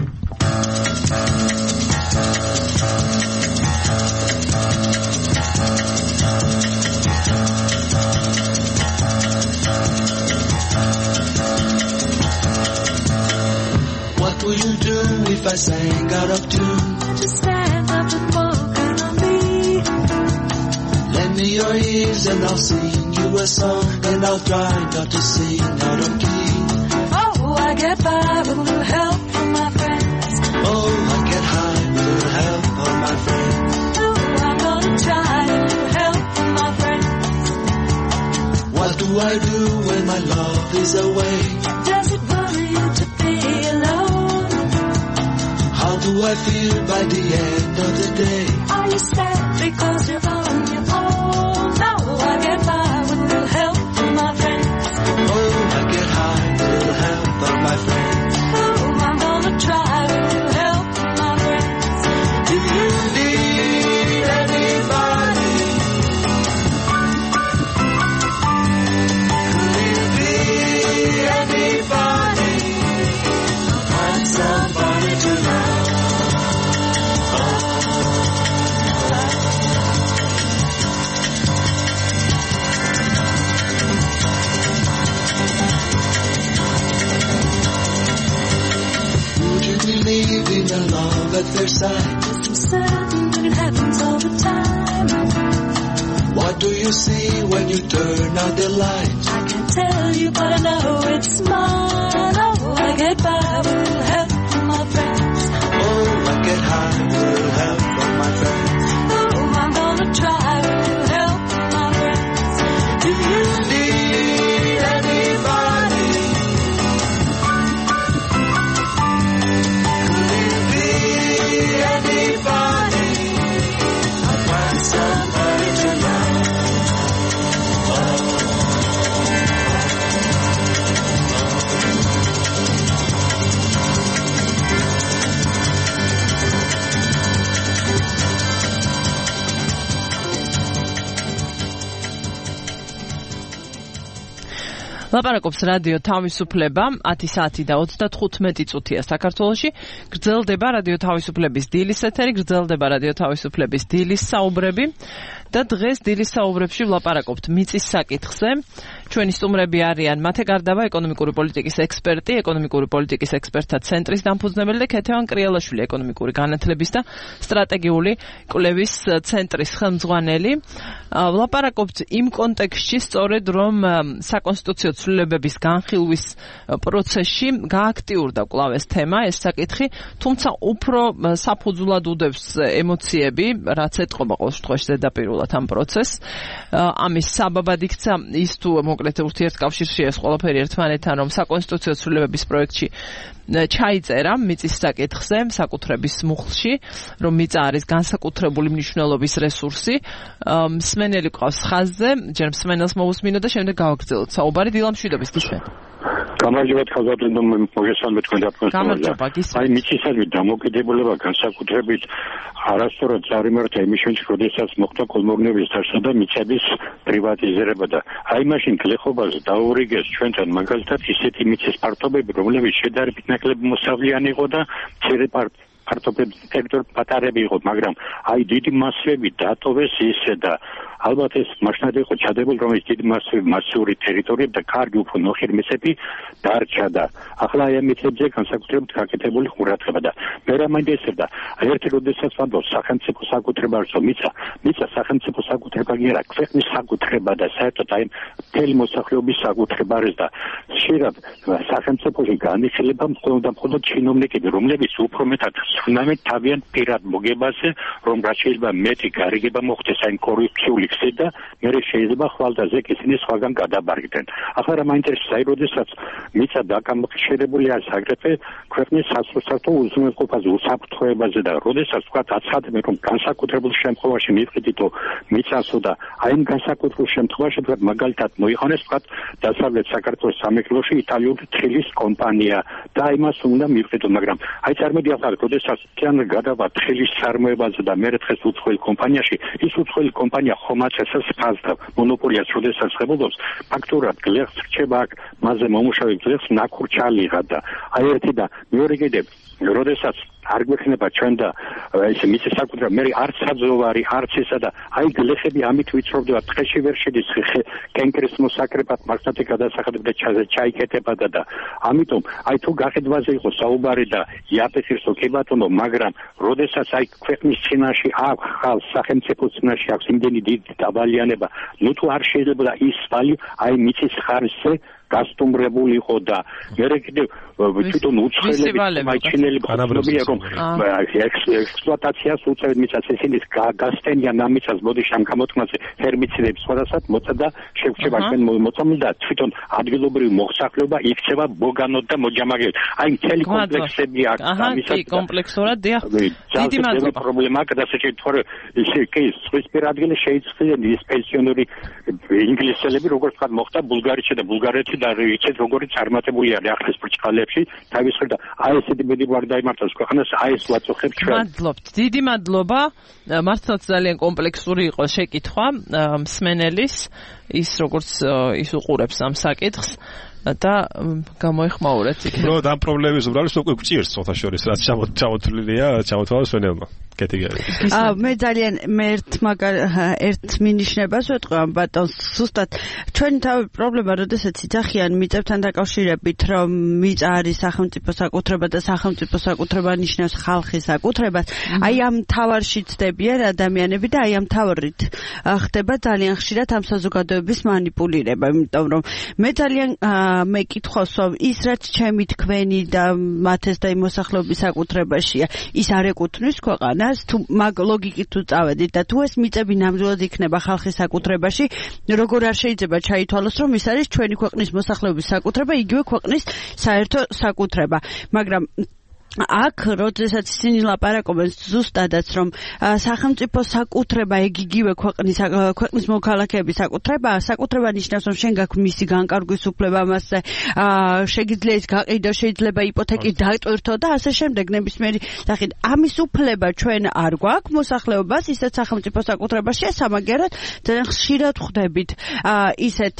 What will you do if I sang out of tune? Just stand up and walk out on me. Lend me your ears and I'll sing you a song, and I'll try not to sing out of key. Oh, I get by with a little help from my friends. Oh, I get high with a little help from my friends. Oh, I'm gonna try a little help from my friends. What do I do when my love is away? Does it worry you to be alone? How do I feel by the end of the day? Are you sad because you're on your own? No, I get by with a little help from my friends. Oh, I get high with a little help from my friends. Oh, I'm gonna try with a little help from my friends. If you need anybody, could it be anybody? Find somebody to love. Would you believe in a love at first sight? Just I'm certain that it happens all the time. What do you see when you turn out the light? I can't tell you, but I know it's mine. Oh, I get by with a little help from my friends. Oh, I get high with a little help from my friends. Oh, I'm gonna try with a little help from my friends. If you need anybody, could it be anybody? I'll find somebody to love. ლაპარაკობს რადიო თავისუფლება ათი საათი და ოცდათხუთმეტი წუთია საქართველოში. გრძელდება რადიო თავისუფლების დილის ეთერი, გრძელდება რადიო თავისუფლების დილის საუბრები და დღეს დილის საუბრებში ვლაპარაკობთ მიწის საკითხზე. ჩვენი სტუმრები არიან მათე გარდავა, ეკონომიკური პოლიტიკის ექსპერტი, ეკონომიკური პოლიტიკის ექსპერტთა ცენტრის დამფუძნებელი და ქეთევან კრიელაშვილი, ეკონომიკური განათლების და სტრატეგიული კვლევის ცენტრის ხელმძღვანელი. ვლაპარაკობთ იმ კონტექსტში, სწორედ რომ საკონსტიტუციო ცვლილებების განხილვის პროცესში გააქტიურდა კვლავ ეს თემა, ეს საკითხი, თუმცა უფრო საფუძვლად უდევს ემოციები, რაც ეტყობა ყოველ შემთხვევაში ზედაპირულად ამ პროცესს. ამის საბაბად იქცა ის თუ მოკლედ ურთიერთკავშირში ეს ყველაფერი ერთმანეთთან, რომ საკონსტიტუციო ცვლილებების პროექტში ჩაიწერა მიწის საკითხზე, საკუთრების მუხლში, რომ მიწა არის განსაკუთრებული მნიშვნელობის რესურსი. მსმენელი ყავს ხაზზე, ჯერ მსმენელს მოусმინო და შემდეგ გავაგრძელოთ საუბარი. დილა მშვიდობის გისმენთ. გამარჯობა ხალხო, მოგესალმებით თქვენ და თქვენს გამარჯობა, გისმენთ. აი მიწისადმი დამოკიდებულება განსაკუთრებით არასწორად წარიმართა იმის შემთხვევაში, როდესაც მოხდა კოლმეურნეობის დაშლა და მიწების პრივატიზირება და აი მაშინ გლეხობაზე დაურიგეს ჩვენთან მაგალითად ისეთი მიწის პარტობები, რომლებიც შედარებით ნაკლები მოსავლიანი იყო და მცირე პარტობების ტერიტორიები პატარები იყო, მაგრამ აი დიდი მასივები დატოვეს ისე და ალბათ ეს მაშინად იყო ჩადებული, რომ ეს დიდი მასივი მასიური ტერიტორიები და კარგი უფრო ნოხიერ მიწები დარჩა და ახლა აი ამ მიწებზე განსაკუთრებით გაკეთებული ყურადღება და მე რა მაინტერესებდა, ერთი როდესაც ვამბობ სახელმწიფო საკუთრება არის, მიწა, მიწა სახელმწიფო საკუთრება კი არა, ქვეყნის საკუთრება და საერთოდ აი მთელი მოსახლეობის საკუთრება არის და ხშირად სახელმწიფოში განიხილება მხოლოდ და მხოლოდ ჩინოვნიკები, რომლებიც უფრო მეტად ცნამენ თავიანთ პირად მოგებაზე, რომ რაც შეიძლება მეტი გარიგება მოხდეს აი კორუფციული გზით და მე შეიძლება ხვალდაზე ისინი სხვაგან გადაბარგდნენ. ახლა რა მაინტერესებს, აი როდესაც მიწა დაკავშირებული არის აგრეთვე ქვეყნის სასურსათო უზრუნველყოფაზე, უსაფრთხოებაზე და როდესაც თქვა აცადმენ, რომ განსაკუთრებულ შემთხვევაში მივყიდითო მიწასო და აი ამ განსაკუთრებულ შემთხვევაში თქვა მაგალითად მოიხანეს თქვა დასავლეთ საქართველოს სამეფოში იტალიური თხილის კომპანია და იმას უნდა მივყიდო, მაგრამ აი წარმოიდგინე ახლა როდესაც თან გადავა თხილის წარმოებაზე და მე დღეს უცხოელ კომპანიაში, ის უცხოელი კომპანია ხომაც ესას ფასდა მონოპოლიას როდესაც ხებულობს, ფაქტურად გლეხს რჩება აქ მასზე მომუშავე გლეხს ნაკურჩალიღა და აი ერთი და მეორე კიდევ როდესაც არ გვექნება ჩვენ და ესე მიწის საკუთრება, მე არც საძოვარი, არც ესა და აი გლეხები ამით ვიცროვდება, დღეში ვერ შედის კენკრის მოსაკრებად, მართლაც გადასახადებდა ჩაიკეტებოდა და ამიტომ აი თუ გაყიდვაზე იყო საუბარი და იაფეთირსო კი ბატონო, მაგრამ როდესაც აი ქვეყნის წინაშე აქვს ხალხ სახელმწიფოს წინაშე აქვს იმდენი დიდი დაბალიანება, ნუ თუ არ შეიძლება ის ვალი აი მიწის ხარისზე გასტუმრებული იყო და მე კიდევ თვითონ უცხოელები მაჩინელი ხდებია, რომ ექსპლუატაციას უწევენ მიწას, ისინი გასტენიან ამ მიწას, ბოდიში ამ გამოთქმაზე ჰერბიციდებს სხვადასხვა მოწა და შეგვჩება ჩვენ მოწამლ და თვითონ ადგილობრივი მოსახლეობა იქცევა ბოგანოდ და მოჯამაგებით. აი მთელი კომპლექსები აქვს ამისა კი კომპლექსურად დიახ. დიდი მადლობა. პრობლემაა გადასაჭიროა, თორე ისე კი სხვისპირ ადგილი შეიწყდნენ ის პენსიონერი ინგლისელები, როგორც თქვა მოხდა ბულგარეთში და ბულგარეთი და იცით როგორი წარმატებული არის ახლა ეს ბრჭყალებში თავის ხელ და აი ესეთი მედიგვარი დაიმართოს ქვეყანას, აი ეს ვაწუხებ ჩვენ. მადლობთ, დიდი მადლობა. მართლაც ძალიან კომპლექსური იყო შეკითხვა მსმენელის, ის როგორც ის უყურებს ამ საკითხს და გამოიხმაურეთ იქ. ნუ ამ პრობლემის უბრალოდ უკვე გჭირს ცოტა შორის, რაც ჩამოთვლილია, ჩამოთვალეს ვენელმა. აა მე ძალიან მე ერთ მაგარ ერთ მინიშნებას ვეთქვი ამ ბატონს, ზუსტად ჩვენი თავი პრობლემა, როდესაც იძახიან მიწებთან დაკავშირებით, რომ მიწა არის სახელმწიფო საკუთრება და სახელმწიფო საკუთრება ნიშნავს ხალხის საკუთრებას, აი ამ თავარში ცდებიან ადამიანები და აი ამ თავრით ხდება ძალიან ხშირად ამ საზოგადოების манипуლირება, იმიტომ რომ მე ძალიან მეკითხავს, რომ ის რაც ჩემი თქვენი და მათეს და იმ მოსახლეობის საკუთრებაშია, ის არ ეკუთვნის ქვეყანას, თუ მაგ ლოგიკით თუ წავედით და თუ ეს მიწები ნამდვილად იქნება ხალხის საკუთრებაში, როგორ არ შეიძლება ჩაითვალოს, რომ ის არის ჩვენი ქვეყნის მოსახლეობის საკუთრება, იგივე ქვეყნის საერთო საკუთრება. მაგრამ აქ როდესაც ისინი ლაპარაკობენ ზუსტადაც რომ სახელმწიფო საკუთრება ეგ-იგივე ქვეყნის ქვეყნის მოქალაქეების საკუთრება საკუთრება ნიშნავს რომ შენ გაქვს მისი განკარგვის უფლება მასზე შეგიძლია ის გაყიდო შეიძლება იპოთეკით დატვირთო და ასე შემდეგ ნებისმიერი სახით ამის უფლება ჩვენ არ გვაქვს მოსახლეობას ისეთ სახელმწიფო საკუთრებაში სამაგერად ძალიან ხშირად ხვდებით ისეთ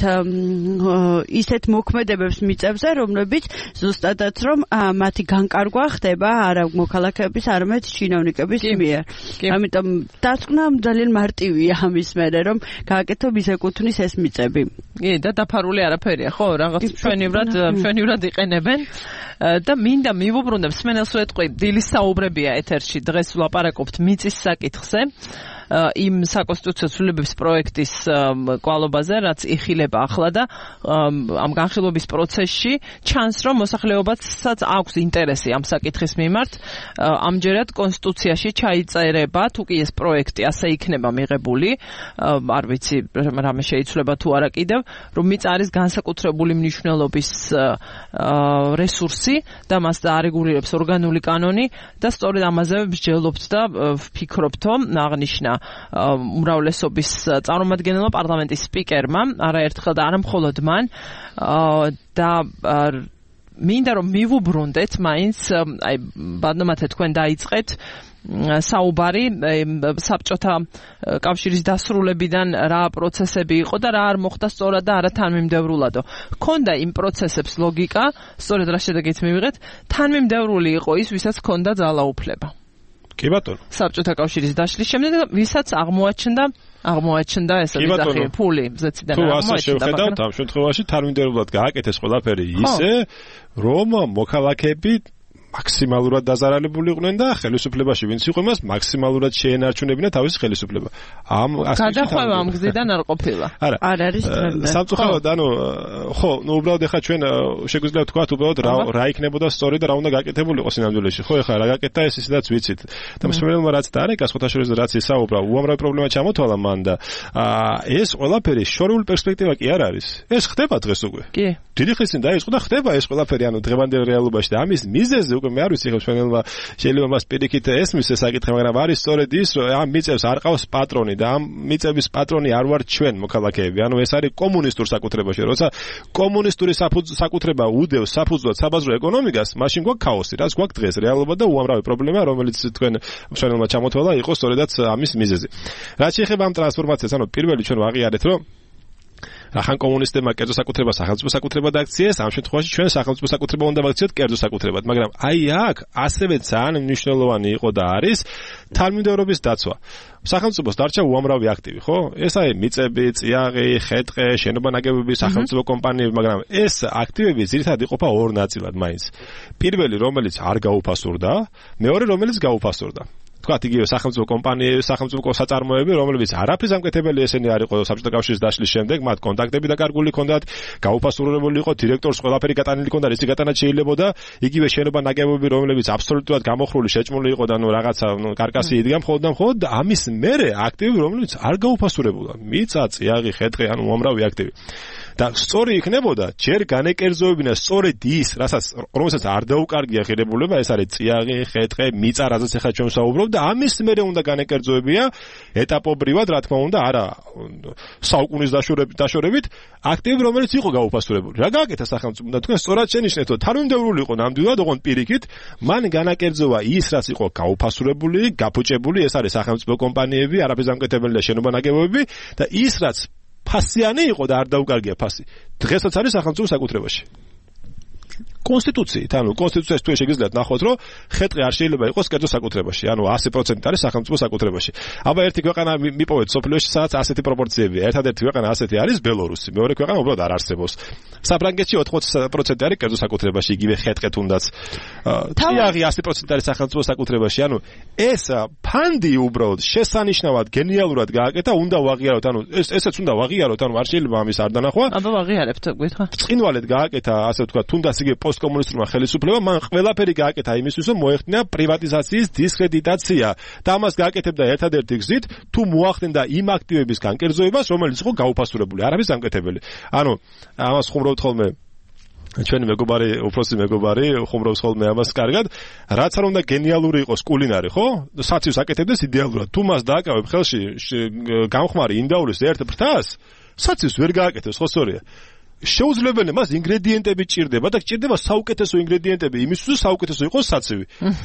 ისეთ მოქმედებებს მიწებზე რომლებიც ზუსტადაც რომ მათი განკარგვა ხდება არა მოქალაქეების, არამედ ჩინოვნიკების მიერ. ამიტომ დასკვნა ძალიან მარტივია ამის მერე, რომ გააკეთო მიზეკუთვნის ეს მიწები. კი, და დაფარული არაფერია, ხო, რაღაც მშვენივრად, მშვენივრად იყენებენ და მინდა მივუბრუნდებ სმენელს ვეტყვი, დილის საუბრებია ეთერში, დღეს ვლაპარაკობთ მიწის საკითხზე. იმ საკონსტიტუციო ცვლილებების პროექტის კვალობაზე, რაც იხილება ახლა და ამ განხილვების პროცესში ჩანს, რომ მოსახლეობასაც აქვს ინტერესი ამ საკითხის მიმართ. ამჯერად კონსტიტუციაში ჩაიწერება, თუ კი ეს პროექტი ასე იქნება მიღებული, არ ვიცი, რამე შეიცვლება თუ არა კიდევ, რომ მიწა არის განსაკუთრებული მნიშვნელობის რესურსი და მას არეგულირებს ორგანული კანონი და სწორედ ამაზე ვსჯელობთ და ვფიქრობთ, აღნიშნა უმრავლესობის წარმომადგენელმა პარლამენტის სპიკერმა არაერთხელ და არა მხოლოდ მან და მინდა რომ მივუბრუნდეთ მაინც აი ბატონო თქვენ დაიწყეთ საუბარი საბჭოთა კავშირის დასრულებიდან რა პროცესები იყო და რა არ მოხდა სწორად და არა თანმიმდევრულადო. ქონდა იმ პროცესებს ლოგიკა, სწორედ რა შედეგით მივიღეთ, თანმიმდევრული იყო ის, ვისაც ქონდა ძალაუფლება. კი ბატონო. საბჭოთა კავშირის დაშლის შემდეგ ვისაც აღმოაჩნდა აღმოაჩნდა ეს ვიზახი ფული ზეციდან აღმოაჩნდა. თუ ასე შევხედავთ ამ შემთხვევაში თანმიმდევრულად გააკეთეს ყველაფერი ისე, რომ მოქალაქეები მაქსიმალურად დაზარალებული იყვნენ და ხელისუფლებაში ვინც იყო მას მაქსიმალურად შეენარჩუნებინა თავის ხელისუფლება. ამ ასეთი გადახვევა ამ გზიდან არ ყოფილა. არ არის ტრენდი. სამწუხაროდ ანუ ხო, ნუ უბრალოდ ეხა ჩვენ შეგვიძლია ვთქვა უბრალოდ რა რა იქნებოდა სწორი და რა უნდა გაკეთებულიყო სინამდვილეში. ხო, ეხა რა გაკეთდა ეს ისედაც ვიცით. და მსმენელმა რაც დაარეკა სხვათაშორის რაც ისაუბრა, უამრავი პრობლემა ჩამოთვალა მან და ეს ყველაფერი შორეული პერსპექტივა კი არ არის. ეს ხდება დღეს უკვე. კი. დიდი ხნის წინ დაიწყო და ხდება ეს ყველაფერი ანუ დღევანდელ რეალობაში და ამის მიზეზი უკვე მე არ ვიცი ხომ შეიძლება შეიძლება მას პირიქით ესმის ეს საკითხი, მაგრამ არის სწორედ ის, რომ ამ მიწებს არ ყავს პატრონი და ამ მიწების პატრონი არ ვართ ჩვენ მოქალაქეები. ანუ ეს არის კომუნისტურ საკუთრებაში. როცა კომუნისტური საკუთრება უდევს საფუძვლად საბაზრო ეკონომიკას, მაშინ გვაქვს ქაოსი, რაც გვაქვს დღეს რეალობა და უამრავი პრობლემა, რომელიც თქვენ მშენელმა ჩამოთვალა, იყო სწორედაც ამის მიზეზი. რაც შეეხება ამ ტრანსფორმაციას, ანუ პირველი ჩვენ ვაღიარეთ, რომ რახან კომუნისტებმა კერძო საკუთრება სახელმწიფო საკუთრებად აქციეს, ამ შემთხვევაში ჩვენ სახელმწიფო საკუთრება უნდა ვაქციოთ კერძო საკუთრებად, მაგრამ აი აქ ასევე ძალიან მნიშვნელოვანი იყო და არის თანმიმდევრობის დაცვა. სახელმწიფოს დარჩა უამრავი აქტივი, ხო? ეს არის მიწები, წიაღი, ხე-ტყე, შენობა-ნაგებობები, სახელმწიფო კომპანიები, მაგრამ ეს აქტივები ძირითადად იყოფა ორ ნაწილად მაინც. პირველი, რომელიც არ გაუფასურდა, მეორე, რომელიც გაუფასურდა. თქვათ იგივე სახელმწიფო კომპანიები, სახელმწიფო საწარმოები, რომლებიც არაფრის ამკეთებელი ესენი არ იყო საბჭოთა კავშირის დაშლის შემდეგ, მათ კონტაქტები დაკარგული ჰქონდათ, გაუფასურებული იყო, დირექტორს ყველაფერი გატანილი ჰქონდა, რისი გატანა შეიძლებოდა, იგივე შენობა ნაგებობები, რომლებიც აბსოლუტურად გამოხრული, შეჭმული იყო და ნუ რაღაცა ნუ კარკასი იდგა მხოლოდ და მხოლოდ და ამის მერე აქტივები, რომლებიც არ გაუფასურებულა. მიწა, წიაღი, ხე-ტყე, ანუ უამრავი აქტივი. და სწორი იქნებოდა, ჯერ განეკერძოებინა სწორედ ის, რასაც რომელსაც არ დაუკარგია ღირებულება, ეს არის წიაღი, ხე-ტყე, მიწა, რასაც ახლა ჩვენ საუბრობთ და ამის მერე უნდა განეკერძოებია ეტაპობრივად, რა თქმა უნდა, არა საუკუნის დაშორებით, დაშორებით, აქტივები, რომელიც იყო გაუფასურებული. რა გააკეთა სახელმწიფომ და თქვენ სწორად შენიშნეთ, რომ თანმიმდევრული იყო ნამდვილად, ოღონდ პირიქით, მან განაკერძოვა ის, რაც იყო გაუფასურებული, გაფუჭებული, ეს არის სახელმწიფო კომპანიები, არაფრის ამკეთებელი და შენობა-ნაგებობები და ის, რაც ფასიანი იყო და არ დაუკარგია ფასი. დღესაც არის სახელმწიფო საკუთრებაში. კონსტიტუციით, ანუ კონსტიტუციაში თუ შეგიძლიათ ნახოთ, რომ ხე-ტყე არ შეიძლება იყოს კერძო საკუთრებაში, ანუ ასი პროცენტი არის სახელმწიფო საკუთრებაში. აბა ერთი ქვეყანა მიპოვეთ სოფლიოში, სადაც ასეთი პროპორციებია. ერთადერთი ქვეყანა ასეთი არის ბელორუსი, მეორე ქვეყანა უბრალოდ არ არსებობს. საფრანგეთში ოთხმოცდაათი პროცენტი არის კერძო საკუთრებაში, იგივე ხე-ტყე თუნდაც. წიაღი ასი პროცენტი არის სახელმწიფო საკუთრებაში, ანუ ეს ფანდი უბრალოდ შესანიშნავად გენიალურად გააკეთა, უნდა ვაღიაროთ, ანუ ეს ესეც უნდა ვაღიაროთ, ანუ არ შეიძლება ამის არ დანახვა. აბა ვაღიარებთ, გითხრა. წყინვალედ გააკეთა, ასე ვთქვათ, თუნდაც იგივე პოსტკომუნისტურმა ხელისუფლებამ, მან ყველაფერი გააკეთა იმისთვის, რომ მოეხდინა პრივატიზაციის დისკრედიტაცია და ამას გააკეთებდა ერთადერთი გზით, თუ მოახდენდა იმ აქტივების განკერძოებას, რომელიც იყო გაუფასურებული, არაფრის ამკეთებელი. ანუ ამას ხუმრობთ ხოლმე ჩვენი მეგობარი, უფროსი მეგობარი, ხუმრობს ხოლმე ამას კარგად, რაც არ უნდა გენიალური იყოს კულინარი, ხო? საცივს აკეთებდეს იდეალურად. თუ მას დააკავებ ხელში გამხმარი ინდაურის ერთ ფრთას, საცივს ვერ გააკეთებს, ხო სწორია? შეუძლებელია მას ინგრედიენტები ჭირდება და ჭირდება საუკეთესო ინგრედიენტები იმისთვის, საუკეთესო იყოს საცივი.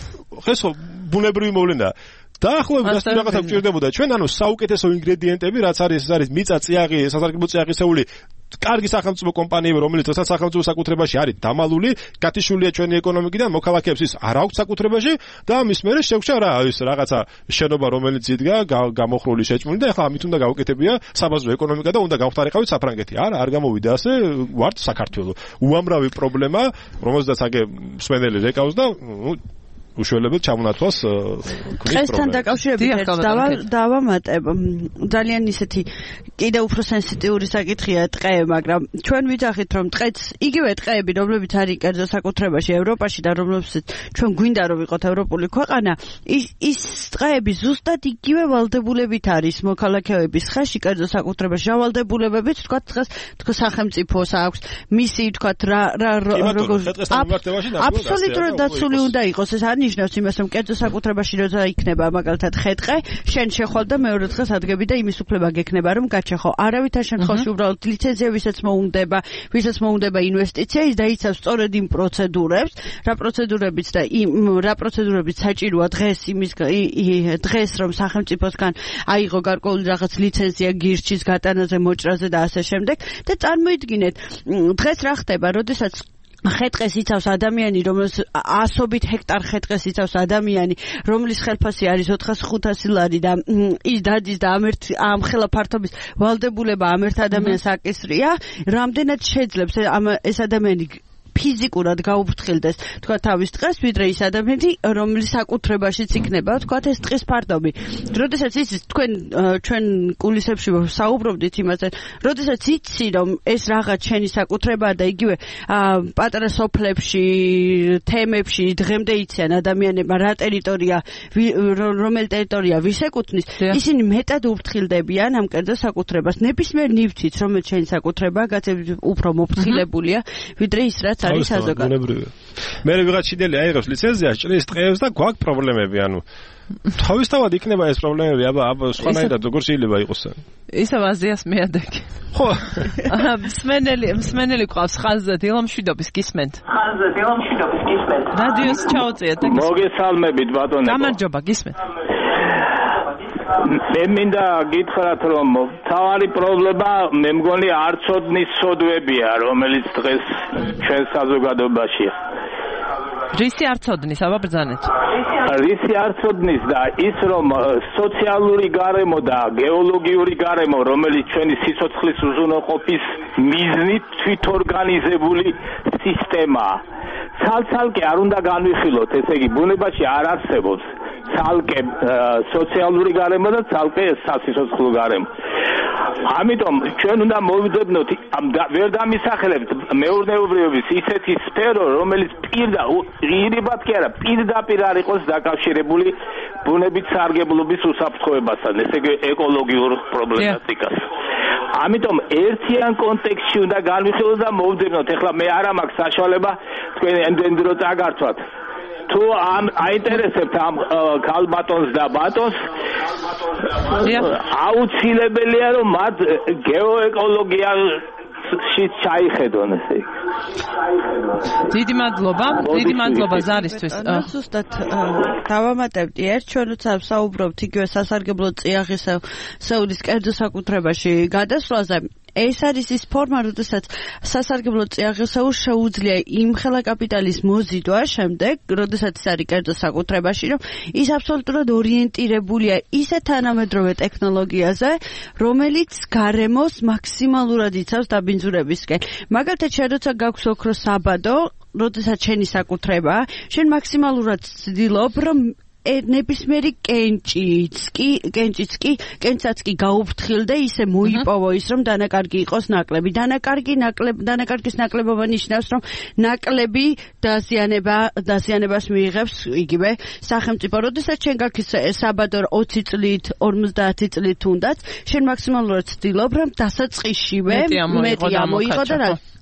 ეს ხო ბუნებრივი მოვლენაა. დაახლოებით რაღაცა გჭირდებოდა ჩვენ, ანუ საუკეთესო ინგრედიენტები, რაც არის, ეს არის მიწა, წიაღი, სასარგებლო წიაღისეული, კარგი სახელმწიფო კომპანიები, რომელიც თოცა სახელმწიფო საკუთრებაში არის დამალული, გათიშულია ჩვენი ეკონომიკიდან, მოქალაქეებს ის არ აქვს საკუთრებაში და ამის მერე შეგვჭა რა, ის რაღაცა შენობა, რომელიც იდგა გამოხრული, შეჭმული და ეხლა ამით უნდა გავუკეთებია საბაზრო ეკონომიკა და უნდა გავხდარიყავით საფრანგეთი. არა, არ გამოვიდა ასე, ვართ საქართველო. უამრავი პრობლემა, რომელზეც აგე მსმენელი რეკავს და უშუალოდ ჩამონათვალს ქმნის პრობლემას. დღესთან დაკავშირებით ერთ დავამატებ, ძალიან ისეთი კიდევ უფრო სენსიტიური საკითხია ტყე, მაგრამ ჩვენ ვიძახით, რომ ტყეც იგივე ტყეები, რომლებიც არის კერძო საკუთრებაში ევროპაში და რომლებსაც ჩვენ გვინდა რომ ვიყოთ ევროპული ქვეყანა, ის ის ტყეები ზუსტად იგივე ვალდებულებით არის მოქალაქეების ხეში კერძო საკუთრებაში. ვალდებულებებით, თქვა დღეს თქვა სახელმწიფოს აქვს მისი თქვა რა რა როგორ აბსოლუტურად დაცული უნდა იყოს. ეს არის ნიშნავს იმას, რომ კერძო საკუთრებაში როცა იქნება მაგალითად ხე-ტყე, შენ შეხვალ და მეორე დღეს ადგები და იმის უფლება გექნება, რომ გაჩეხო. არავითარ შემთხვევაში უბრალოდ ლიცენზია ვისაც მოუნდება, ვისაც მოუნდება ინვესტიცია, ის დაიცავს სწორედ იმ პროცედურებს, რა პროცედურებიც და იმ რა პროცედურებიც საჭიროა დღეს იმის დღეს რომ სახელმწიფოსგან აიღო გარკვეული რაღაც ლიცენზია გირჩის გატანაზე, მოჭრაზე და ასე შემდეგ და წარმოიდგინეთ, დღეს რა ხდება, როდესაც ხე-ტყეს იცავს ადამიანი, რომელს ასობით ჰექტარ ხე-ტყეს იცავს ადამიანი, რომლის ხელფასი არის ოთხას ხუთასი ლარი და ის დადის და ამ ერთ ამ ხელა ფართობის ვალდებულება ამ ერთ ადამიანს აკისრია, რამდენად შეძლებს ეს ადამიანი ფიზიკურად გაუფრთხილდეს, თქვა თავის ტყეს, ვიდრე ის ადამიანი, რომლის საკუთრებაშიც იქნება, თქვა ეს ტყის ფარდობი. როდესაც ის თქვენ ჩვენ კულისებში საუბრობდით იმაზე, როდესაც იცი, რომ ეს რაღაც შენი საკუთრებაა და იგივე პატარა სოფლებში, თემებში დღემდე იციან ადამიანებმა რა ტერიტორია, რომელი ტერიტორია ვის ეკუთვნის, ისინი მეტად უფრთხილდებიან ამ კერძო საკუთრებას. ნებისმიერ ნივთით, რომელიც შენი საკუთრებაა, გაცილებით უფრო მოფრთხილებულია, ვიდრე ის რაც არის საზოგადოებრივი. მე ვიღაც შიდელი აიღებს ლიცენზიას, ჭრის ტყეებს და გვაქვს პრობლემები, ანუ თავისთავად იქნება ეს პრობლემები, აბა აბა სხვანაირად როგორ შეიძლება იყოს? ისევ აზიას მეადეგი. ხო. მსმენელი მსმენელი ყავს ხაზზე დილამშვიდობის გისმენთ. ხაზზე დილამშვიდობის გისმენთ. რადიოს ჩაუწიეთ და მოგესალმებით ბატონო. გამარჯობა, გისმენთ. მე მინდა გითხრათ, რომ თავარი პრობლემა მე მგონი არ ცოდნის სოდვებია, რომელიც დღეს ჩვენ საზოგადოებაშია. რისი არ ცოდნის, აბა ბრძანეთ. რისი არ ცოდნის და ის რომ სოციალური გარემო და გეოლოგიური გარემო, რომელიც ჩვენი სიცოცხლის უზრუნველყოფის მიზნით თვითორგანიზებული სისტემაა. ცალ-ცალკე არ უნდა განვიხილოთ, ესე იგი ბუნებაში არ არსებობს ცალკე სოციალური გარემო და ცალკე სასიცოცხლო გარემო. ამიტომ ჩვენ უნდა მოვიძებნოთ ვერ დამისახელებთ მეურნეობრივების ისეთი სფერო, რომელიც პირდა ირიბად კი არა, პირდაპირ არ იყოს დაკავშირებული ბუნებით სარგებლობის უსაფრთხოებასთან, ესე იგი ეკოლოგიურ პრობლემატიკას. ამიტომ ერთიან კონტექსტში უნდა განვიხილოთ და მოვიძებნოთ. ეხლა მე არ მაქვს საშუალება თქვენ ამდენი დრო წაგართვათ. თუ ამ აინტერესებთ ამ ქალბატონს და ბატონს, აუცილებელია რომ მათ გეოეკოლოგიაში ჩაიხედონ ესე. დიდი მადლობა, დიდი მადლობა ზარისთვის. ზუსტად დავამატებდი ერთ ჩვენ როცა საუბრობთ იგივე სასარგებლო წიაღისეულის კერძო საკუთრებაში გადასვლაზე, ეს არის ის ფორმა, როდესაც სასარგებლო წიაღისეულს შეუძლია იმხელა კაპიტალის მოზიდვა შემდეგ, როდესაც ის არის კერძო საკუთრებაში, რომ ის აბსოლუტურად ორიენტირებულია ისეთ თანამედროვე ტექნოლოგიაზე, რომელიც გარემოს მაქსიმალურად იცავს დაბინძურებისკენ. მაგალითად, შენ როცა გაქვს ოქრო საბადო, როდესაც შენი საკუთრება, შენ მაქსიმალურად ცდილობ, რომ ნებისმიერი კენჭიც კი, კენჭიც კი, კენცაც კი გაუფრთხილდე, ისე მოიპოვო ის, რომ დანაკარგი იყოს ნაკლები. დანაკარგი ნაკლებ, დანაკარგის ნაკლებობა ნიშნავს, რომ ნაკლები დაზიანება, დაზიანებას მიიღებს იგივე სახელმწიფო. როდესაც შენ გაქვს საბადო ოცი წლით, ორმოცდაათი წლით თუნდაც, შენ მაქსიმალურად ცდილობ, რომ დასაწყისშივე მეტი ამოიღო და რა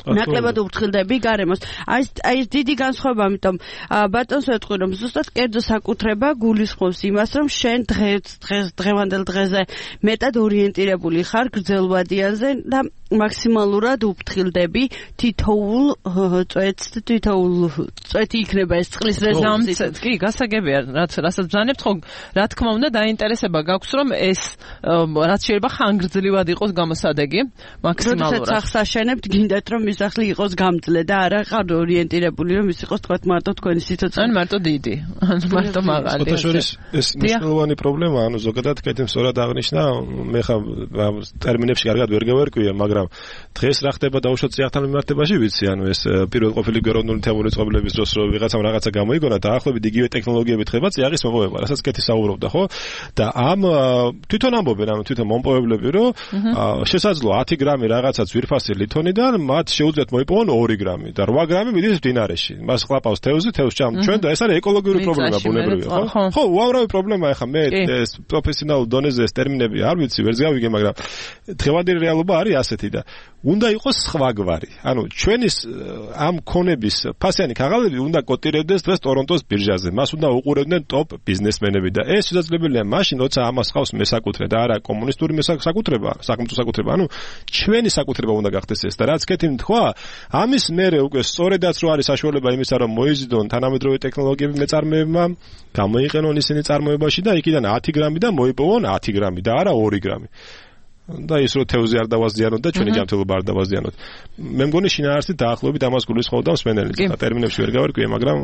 ნაკლებად უფრთხილდები გარემოს. აი აი დიდი განსხვავება, ამიტომ ბატონს ვეთქვი, რომ ზუსტად კერძო საკუთრება გულისხმობს იმას, რომ შენ დღეს დღეს დღევანდელ დღეზე მეტად ორიენტირებული ხარ გრძელვადიანზე და მაქსიმალურად უფრთხილდები თითოულ წვეთს და თითოულ წვეთი იქნება ეს წყლის რეზერვი. კი, გასაგებია, რაც რასაც ბრძანებთ, ხო, რა თქმა უნდა, დაინტერესება გაქვს, რომ ეს რაც შეიძლება ხანგრძლივად იყოს გამოსადეგი, მაქსიმალურად. როდესაც სახს აშენებთ, გინდათ რომ ის სახლი იყოს გამძლე და არა ხარ ორიენტირებული, რომ ის იყოს თქვა მარტო თქვენი სიცოცხლე. ან მარტო დიდი, ან მარტო მაღალი. ფოტოშორის ეს მნიშვნელოვანი პრობლემა, ანუ ზოგადად კეთილ სწორად აღნიშნა, მე ხა ტერმინებში კარგად ვერ გავერკვია, მაგრამ დღეს რა ხდება დაუშვათ წიაღთან მიმართებაში ვიცი, ანუ ეს პირველყოფილი გერონული თემური წყობილების დროს რომ ვიღაცამ რაღაცა გამოიგონა და ახლობით იგივე ტექნოლოგიებით ხდება წიაღის მოპოვება, რასაც კეთი საუბრობდა, ხო? და ამ თვითონ ამბობენ, ანუ თვითონ მომპოვებლები, რომ შესაძლოა ათი გრამი რაღაცა ძვირფასი ლითონიდან მათ შეუძლიათ მოიპოვონ ორი გრამი და რვა გრამი მიდის მდინარეში. მას ყლაპავს თევზი, თევზს ჭამ ჩვენ და ეს არის ეკოლოგიური პრობლემა ბუნებრივია, ხო? ხო, უამრავი პრობლემაა ხა მე ეს პროფესიონალურ დონეზე ეს ტერმინები არ ვიცი, ვერც გავიგე, მაგრამ დღევანდელი რეალობა არის ასეთი და უნდა იყოს სხვაგვარი. ანუ ჩვენის ამ ქონების ფასიანი ქაღალდები უნდა კოტირებდეს დღეს ტორონტოს ბირჟაზე. მას უნდა უყურებდნენ ტოპ ბიზნესმენები და ეს შესაძლებელია მაშინ, როცა ამას ხავს მესაკუთრე და არა კომუნისტური მესაკუთრება, საკუთრება საკუთრება. ანუ ჩვენი საკუთრება უნდა გახდეს ეს და რაც კეთილი თქვა, ამის მერე უკვე სწორედაც რო არის საშუალება იმისა, რომ მოიზიდონ თანამედროვე ტექნოლოგიები მეწარმეებმა, გამოიყენონ ისინი წარმოებაში და იქიდან ათი გრამი და მოიპოვონ ათი გრამი და არა ორი გრამი. და ის რო თევზი არ დავაზიანოთ და ჩვენი ჯანმრთელობა არ დავაზიანოთ. მე მგონი შინაარსით დაახლოებით ამას გულისხმობდა მსმენელი. ხა ტერმინებში ვერ გავერკვია, მაგრამ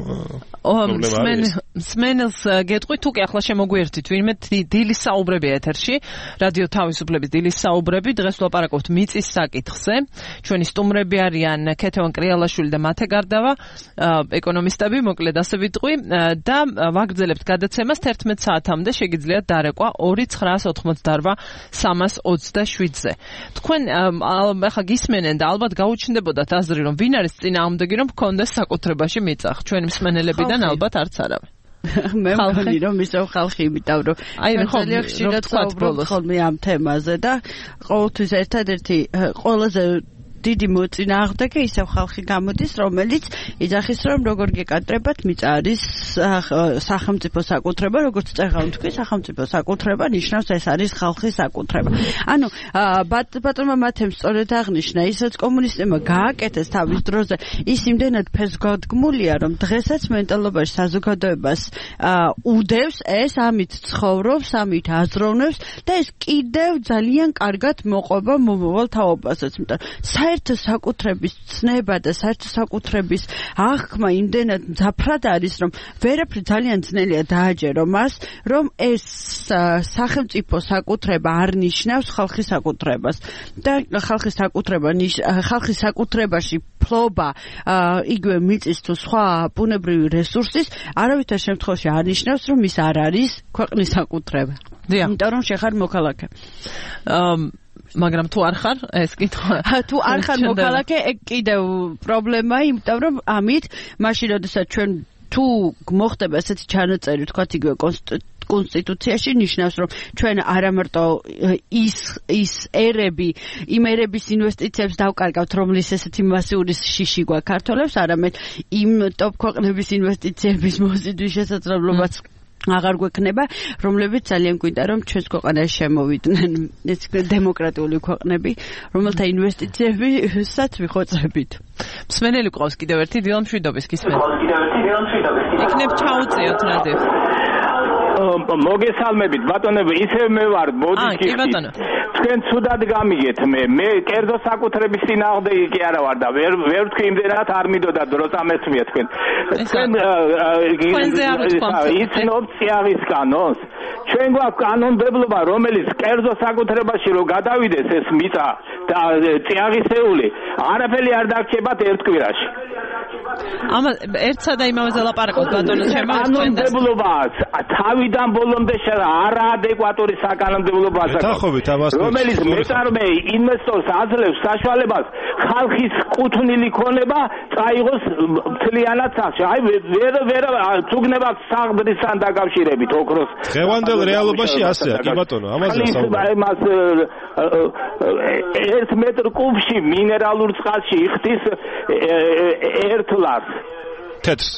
მსმენელს გეტყვი თუ კი ახლა შემოგვიერთით ვინმე დილის საუბრები ეთერში, რადიო თავისუფლების დილის საუბრები, დღეს ვლაპარაკობთ მიწის საკითხზე. ჩვენი სტუმრები არიან ქეთევან კრიალაშვილი და მათე გარდავა, ეკონომისტები, მოკლედ ასე ვიტყვი და ვაგრძელებთ გადაცემას თერთმეტ საათამდე, შეგიძლიათ დარეკვა ორი ცხრაას ოთხმოცდარვა სამას ოცდაშვიდზე. თქვენ ახლა გისმენენ და ალბათ გაუჩნდებოდათ აზრი, რომ ვინ არის წინააღმდეგი, რომ გქონდეს საკუთრებაში მიწა. ჩვენი მსმენელებიდან ალბათ არც არავინ. მე მგონი რომ ისევ ხალხი, იმიტომ რომ აი ძალიან ხშირად საუბრობთ ხოლმე ამ თემაზე და ყოველთვის ერთადერთი ყველაზე დიდი მოწინააღმდეგე ისევ ხალხი გამოდის, რომელიც იძახის, რომ როგორ გეკადრებათ, მიწა არის სახელმწიფო საკუთრება, როგორც წეღავ თქვი, სახელმწიფო საკუთრება ნიშნავს ეს არის ხალხის საკუთრება. ანუ ბატონმა მათემ სწორედ აღნიშნა, ისაც კომუნისტებმა გააკეთეს თავის დროზე, ის იმდენად ფესვგადგმულია, რომ დღესაც მენტალობაში საზოგადოებას უდევს, ეს ამით ცხოვრობს, ამით აზროვნებს და ეს კიდევ ძალიან კარგად მოყვება მომავალ თაობასაც. საერთო საკუთრების ცნება და საერთო საკუთრების აღქმა იმდენად მძაფრად არის, რომ ვერაფერი ძალიან ძნელია დააჯერო მას, რომ ეს სახელმწიფო საკუთრება არ ნიშნავს ხალხის საკუთრებას და ხალხის საკუთრება ხალხის საკუთრებაში ფლობა იგივე მიწის თუ სხვა ბუნებრივი რესურსის არავითარ შემთხვევაში არ ნიშნავს, რომ ის არ არის ქვეყნის საკუთრება. იმიტომ რომ შეხარ მოქალაქე. მაგრამ თუ არ ხარ, ეს კითხვა. თუ არ ხარ მოქალაქე, ეგ კიდევ პრობლემაა, იმიტომ რომ ამით მაშინ როდესაც ჩვენ თუ მოხდება ესეთი ჩანაწერი, თქვათ იგივე კონსტიტუციაში ნიშნავს, რომ ჩვენ არა მარტო ის ის ერები, იმ ერების ინვესტიციებს დავკარგავთ, რომლის ესეთი მასიური შიში გვაქვს ქართველებს, არამედ იმ ტოპ ქვეყნების ინვესტიციების მოზიდვის შესაძლებლობაც აღარ გვექნება, რომლებიც ძალიან გვინდა, რომ ჩვენს ქვეყანაში შემოვიდნენ ეს დემოკრატიული ქვეყნები, რომელთა ინვესტიციებსაც ვიხოცებით. მსმენელი ყავს კიდევ ერთი დილამშვიდობის გისმენთ. იქნებ ჩაუწიოთ რადიოს. მოგესალმებით ბატონები, ისევ მე ვარ ბოდიში. თქვენ ცუდად გამიგეთ მე. მე კერძო საკუთრების წინააღმდეგი კი არა ვარ და ვერ ვერ ვთქვი იმდენად არ მინდოდა დრო წამესმია თქვენ. თქვენ იცნობთ წიაღის კანონს? ჩვენ გვაქვს კანონმდებლობა, რომელიც კერძო საკუთრებაში რო გადავიდეს ეს მიწა და წიაღისეული, არაფერი არ დაგჭებათ ერთ კვირაში. ამა ერთსა და იმავეზე ლაპარაკობთ ბატონო ჩემო კანონმდებლობაა თავიდან ბოლომდე არაადეკვატური საკანონმდებლობაა, რომელიც მეწარმე ინვესტორს აძლევს საშუალებას ხალხის კუთვნილი ქონება წაიღოს მთლიანად სახში. აი ვერ ვერ თუგნება საღდრისთან დაკავშირებით ოქროს. დღევანდელ რეალობაში ასეა, კი ბატონო, ამაზე საუბარი. მას ერთ მეტრ კუბში მინერალურ წყალში იხდის ერთ ლარს. თეთრს.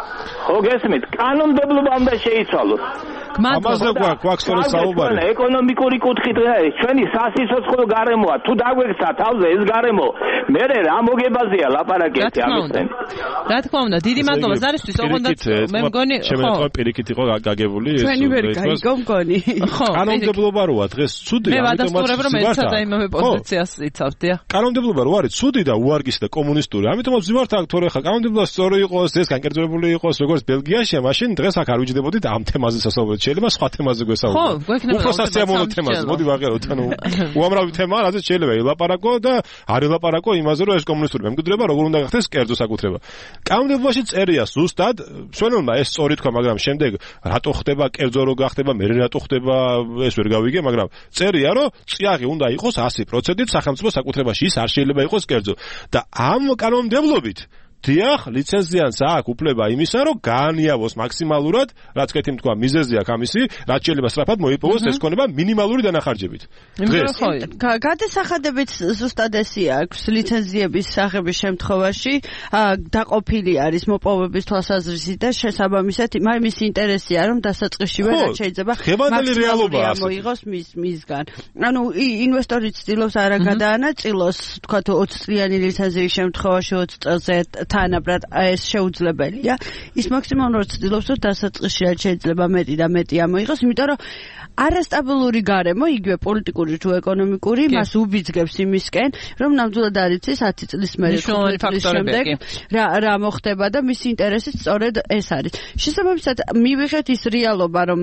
ხო გესმით, კანონმდებლობა უნდა შეიცვალოს. ამაზე გვაქვს სწორედ საუბარი. ეკონომიკური კუთხით ჩვენი სასიცოცხლო გარემოა. თუ დაგვექცა თავზე ეს გარემო, მე რა მოგებაზია ლაპარაკი ამისთან. რა თქმა უნდა, დიდი მადლობა ზარისთვის, ოღონდ მე მგონი, ხო. შემიძლია პირიქით იყო გაგებული ეს. ჩვენი ვერ გაიგო მგონი. ხო. კანონმდებლობა როა დღეს ცუდია, მე ვადასტურებ რომ ერთსა და იმავე პოზიციას იცავდია. კანონმდებლობა რო არის ცუდი და უარგისი და კომუნისტური. ამიტომაც ვივართ აქ თორე ხა კანონმდებლობა სწორი იყოს, ეს განკერძებული იყოს როგორც ბელგიაში, მაშინ დღეს აქ არ ვიჯდებოდით ამ თემაზე სასაუბრო. შეიძლება სხვა თემაზე გვესაუბროთ. ხო, გვექნება უფრო სასიამოვნო თემაზე. მოდი ვაღეროთ, ანუ უამრავი თემაა, რაზეც შეიძლება ილაპარაკო და არ ილაპარაკო იმაზე, რომ ეს კომუნისტური მემკვიდრეობა როგორ უნდა გახდეს კერძო საკუთრება. კანონმდებლობაში წერია ზუსტად, სვენელმა ეს სწორი თქვა, მაგრამ შემდეგ რატო ხდება კერძო რო გახდება, მე რატო ხდება, ეს ვერ გავიგე, მაგრამ წერია, რომ წიაღი უნდა იყოს ათი პროცენტით სახელმწიფო საკუთრებაში, ის არ შეიძლება იყოს კერძო. და ამ კანონმდებლობით დიახ, ლიცენზიანს აქვს უფლება იმისა, რომ გაანიავოს მაქსიმალურად, რაც კეთილ თქვა, მიზეზი აქვს ამისი, რაც შეიძლება სწრაფად მოიპოვოს ეს ქონება მინიმალური დანახარჯებით. დღეს გადასახადებიც ზუსტად ესე აქვს ლიცენზიების სახების შემთხვევაში, დაყოფილი არის მოპოვების თვალსაზრისით და შესაბამისად იმის ინტერესია, რომ დასაწყისშივე რაც შეიძლება მაქსიმალური მოიღოს მის მისგან. ანუ ინვესტორი ცდილობს არა გადაანაწილოს, თქვა ოცი წლიანი ლიცენზიის შემთხვევაში ოცი წელზე თანაბრად ეს შეუძლებელია. ის მაქსიმალურად ცდილობს, რომ დასაწყისში რაც შეიძლება მეტი და მეტი ამოიღოს, იმიტომ რომ არასტაბილური გარემო, იგივე პოლიტიკური თუ ეკონომიკური, მას უბიძგებს იმისკენ, რომ ნამდვილად არ იცის ათი წლის მერე შემდეგ რა რა მოხდება და მის ინტერესიც სწორედ ეს არის. შესაბამისად, მივიღეთ ის რეალობა, რომ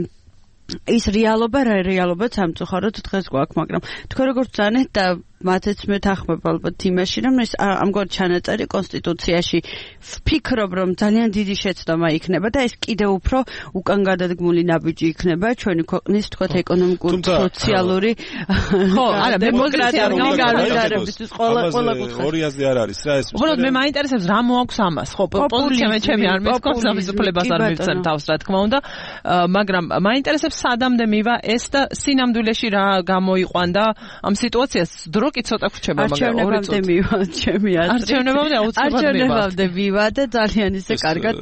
ის რეალობა რა რეალობაც სამწუხაროდ დღეს გვაქვს, მაგრამ თქვენ როგორც ძანეთ და მათაც მე თანხმობ ალბათ იმაში, რომ ეს ამგვარ ჩანაწერი კონსტიტუციაში ვფიქრობ, რომ ძალიან დიდი შეცდომა იქნება და ეს კიდევ უფრო უკან გადადგმული ნაბიჯი იქნება ჩვენი ქვეყნის თქვათ ეკონომიკური, სოციალური, ხო, არა, დემოკრატიული განვითარებისთვის ყველა ყველა კუთხე. ორი აზრი არ არის რა ეს. უბრალოდ მე მაინტერესებს რა მოაქვს ამას, ხო, პოზიცია მე ჩემი არ მეკონს ამის უფლებას არ მივცემ თავს, რა თქმა უნდა, მაგრამ მაინტერესებს სადამდე მივა ეს და სინამდვილეში რა გამოიყვანდა ამ სიტუაციას. კი ცოტა ხრჩება, მაგრამ ორი წუთი. არჩევნებამდე მივა, ჩემი აზრით. არჩევნებამდე აუცილებლად მივა. არჩევნებამდე მივა და ძალიან ისე კარგად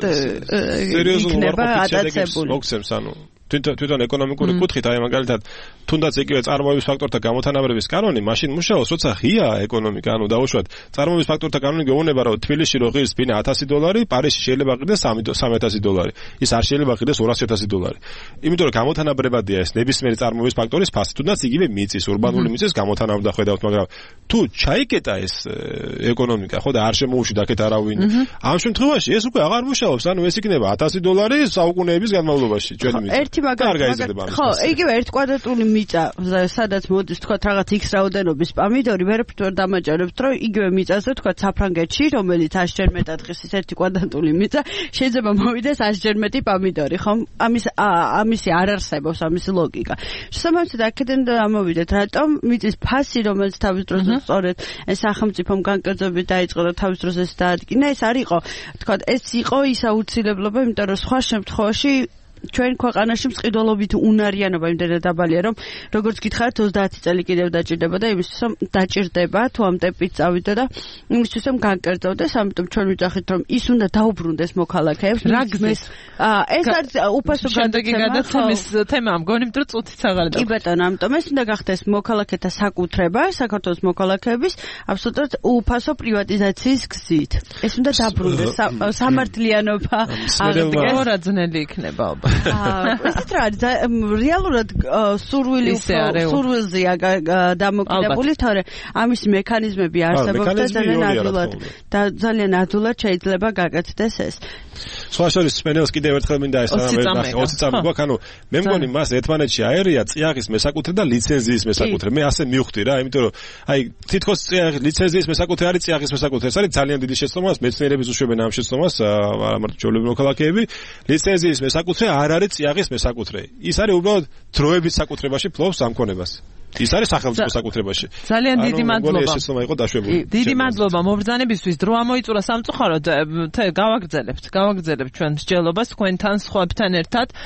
იქნება ატაცებული. მოგცემს, ანუ თვითონ ეკონომიკური კუთხით, აი მაგალითად, თუნდაც იგივე წარმოების ფაქტორთა გამოთანაბრების კანონი, მაშინ მუშაობს, როცა ღია ეკონომიკა, ანუ დაუშვათ, წარმოების ფაქტორთა კანონი გეუბნება, რომ თბილისში რო ღირს ბინა ათასი დოლარი, პარიზში შეიძლება ღირდეს სამი ათასი დოლარი. ის არ შეიძლება ღირდეს ორასი ათასი დოლარი. იმიტომ რომ გამოთანაბრებადია ეს ნებისმიერი წარმოების ფაქტორის ფასი, თუნდაც იგივე მიწის, ურბანული მიწის გამოთანაბრდა ხედავთ, მაგრამ თუ ჩაიკეტა ეს ეკონომიკა, ხო და არ შემოუშვით აქეთ არავინ. ამ შემთხვევაში ეს უკვე აღარ მუშაობს, ანუ ეს იქნება ათასი დოლარი საუკუნეების განმავლობაში ჩვენი მიწა. მაგალითად, ხო, იგივე ერთ კვადრატული მიწა, სადაც მოდის თქვა რაღაც X რაოდენობის პამიდორი, ვერაფრით ვერ დამაჯერებთ, რომ იგივე მიწაზე თქვა საფრანგეთში, რომელიც ასჯერ მეტად ღირს ის ერთი კვადრატული მიწა, შეიძლება მოვიდეს ასჯერ მეტი პამიდორი, ხო? ამის ამისი არ არსებობს, ამისი ლოგიკა. შესაბამისად, აქედან ამოვიდეთ, რატომ მიწის ფასი, რომელიც თავის დროზე სწორედ ეს სახელმწიფომ განკერძობით დაიწყო და თავის დროზე ეს დაადგინა, ეს არ იყო, თქვა, ეს იყო ის აუცილებლობა, იმიტომ რომ სხვა შემთხვევაში ჩვენ ქვეყანაში მსყიდველობით უნარიანობა იმდენად დაბალია, რომ როგორც გითხარით ოცდაათი წელი კიდევ დაჭირდება და იმისთვის რომ დაჭირდება თუ ამ ტემპით წავიდო და იმისთვის რომ განკერძოვდეს, ამიტომ ჩვენ ვიძახით რომ ის უნდა დაუბრუნდეს მოქალაქეებს. რა გზის? ეს არის უფასო გადაცემის თემა, მგონი რომ წუთიც აღარ და. კი ბატონო, ამიტომ ეს უნდა გახდეს მოქალაქეთა საკუთრება, საქართველოს მოქალაქეების აბსოლუტურად უფასო პრივატიზაციის გზით. ეს უნდა დაბრუნდეს სამართლიანობა. რა ძნელი იქნება. ესეთ რა არის რეალურად სურვილი სურვილზეა დამოკიდებული, თორე ამის მექანიზმები არსებობს და ძალიან ადვილად და ძალიან ადვილად შეიძლება გაკეთდეს ეს. სხვა შორის სპენელს კიდევ ერთხელ მინდა ეს რამე ოცი წამი გვაქვს, ანუ მე მგონი მას ერთმანეთში აერია წიაღის მესაკუთრე და ლიცენზიის მესაკუთრე. მე ასე მივხვდი რა, იმიტომ რომ აი თითქოს წიაღის ლიცენზიის მესაკუთრე არის წიაღის მესაკუთრე. ეს არის ძალიან დიდი შეცდომა, მეცნიერების უშვებენ ამ შეცდომას, არა მარტო ჩვეულებრივი მოქალაქეები. ლიცენზიის მესაკუთრე არ არის წიაღის მესაკუთრე. ის არის უბრალოდ დროების საკუთრებაში ფლობს ამ ქონებას. ის არის სახელმწიფო საკუთრებაში. ძალიან დიდი მადლობა. ეს შეცდომა იყო დაშვებული. დიდი მადლობა მობრძანებისთვის. დრო ამოიწურა სამწუხაროდ. გავაგრძელებთ, გავაგრძელებთ ჩვენ მსჯელობას თქვენთან, სხვებთან ერთად.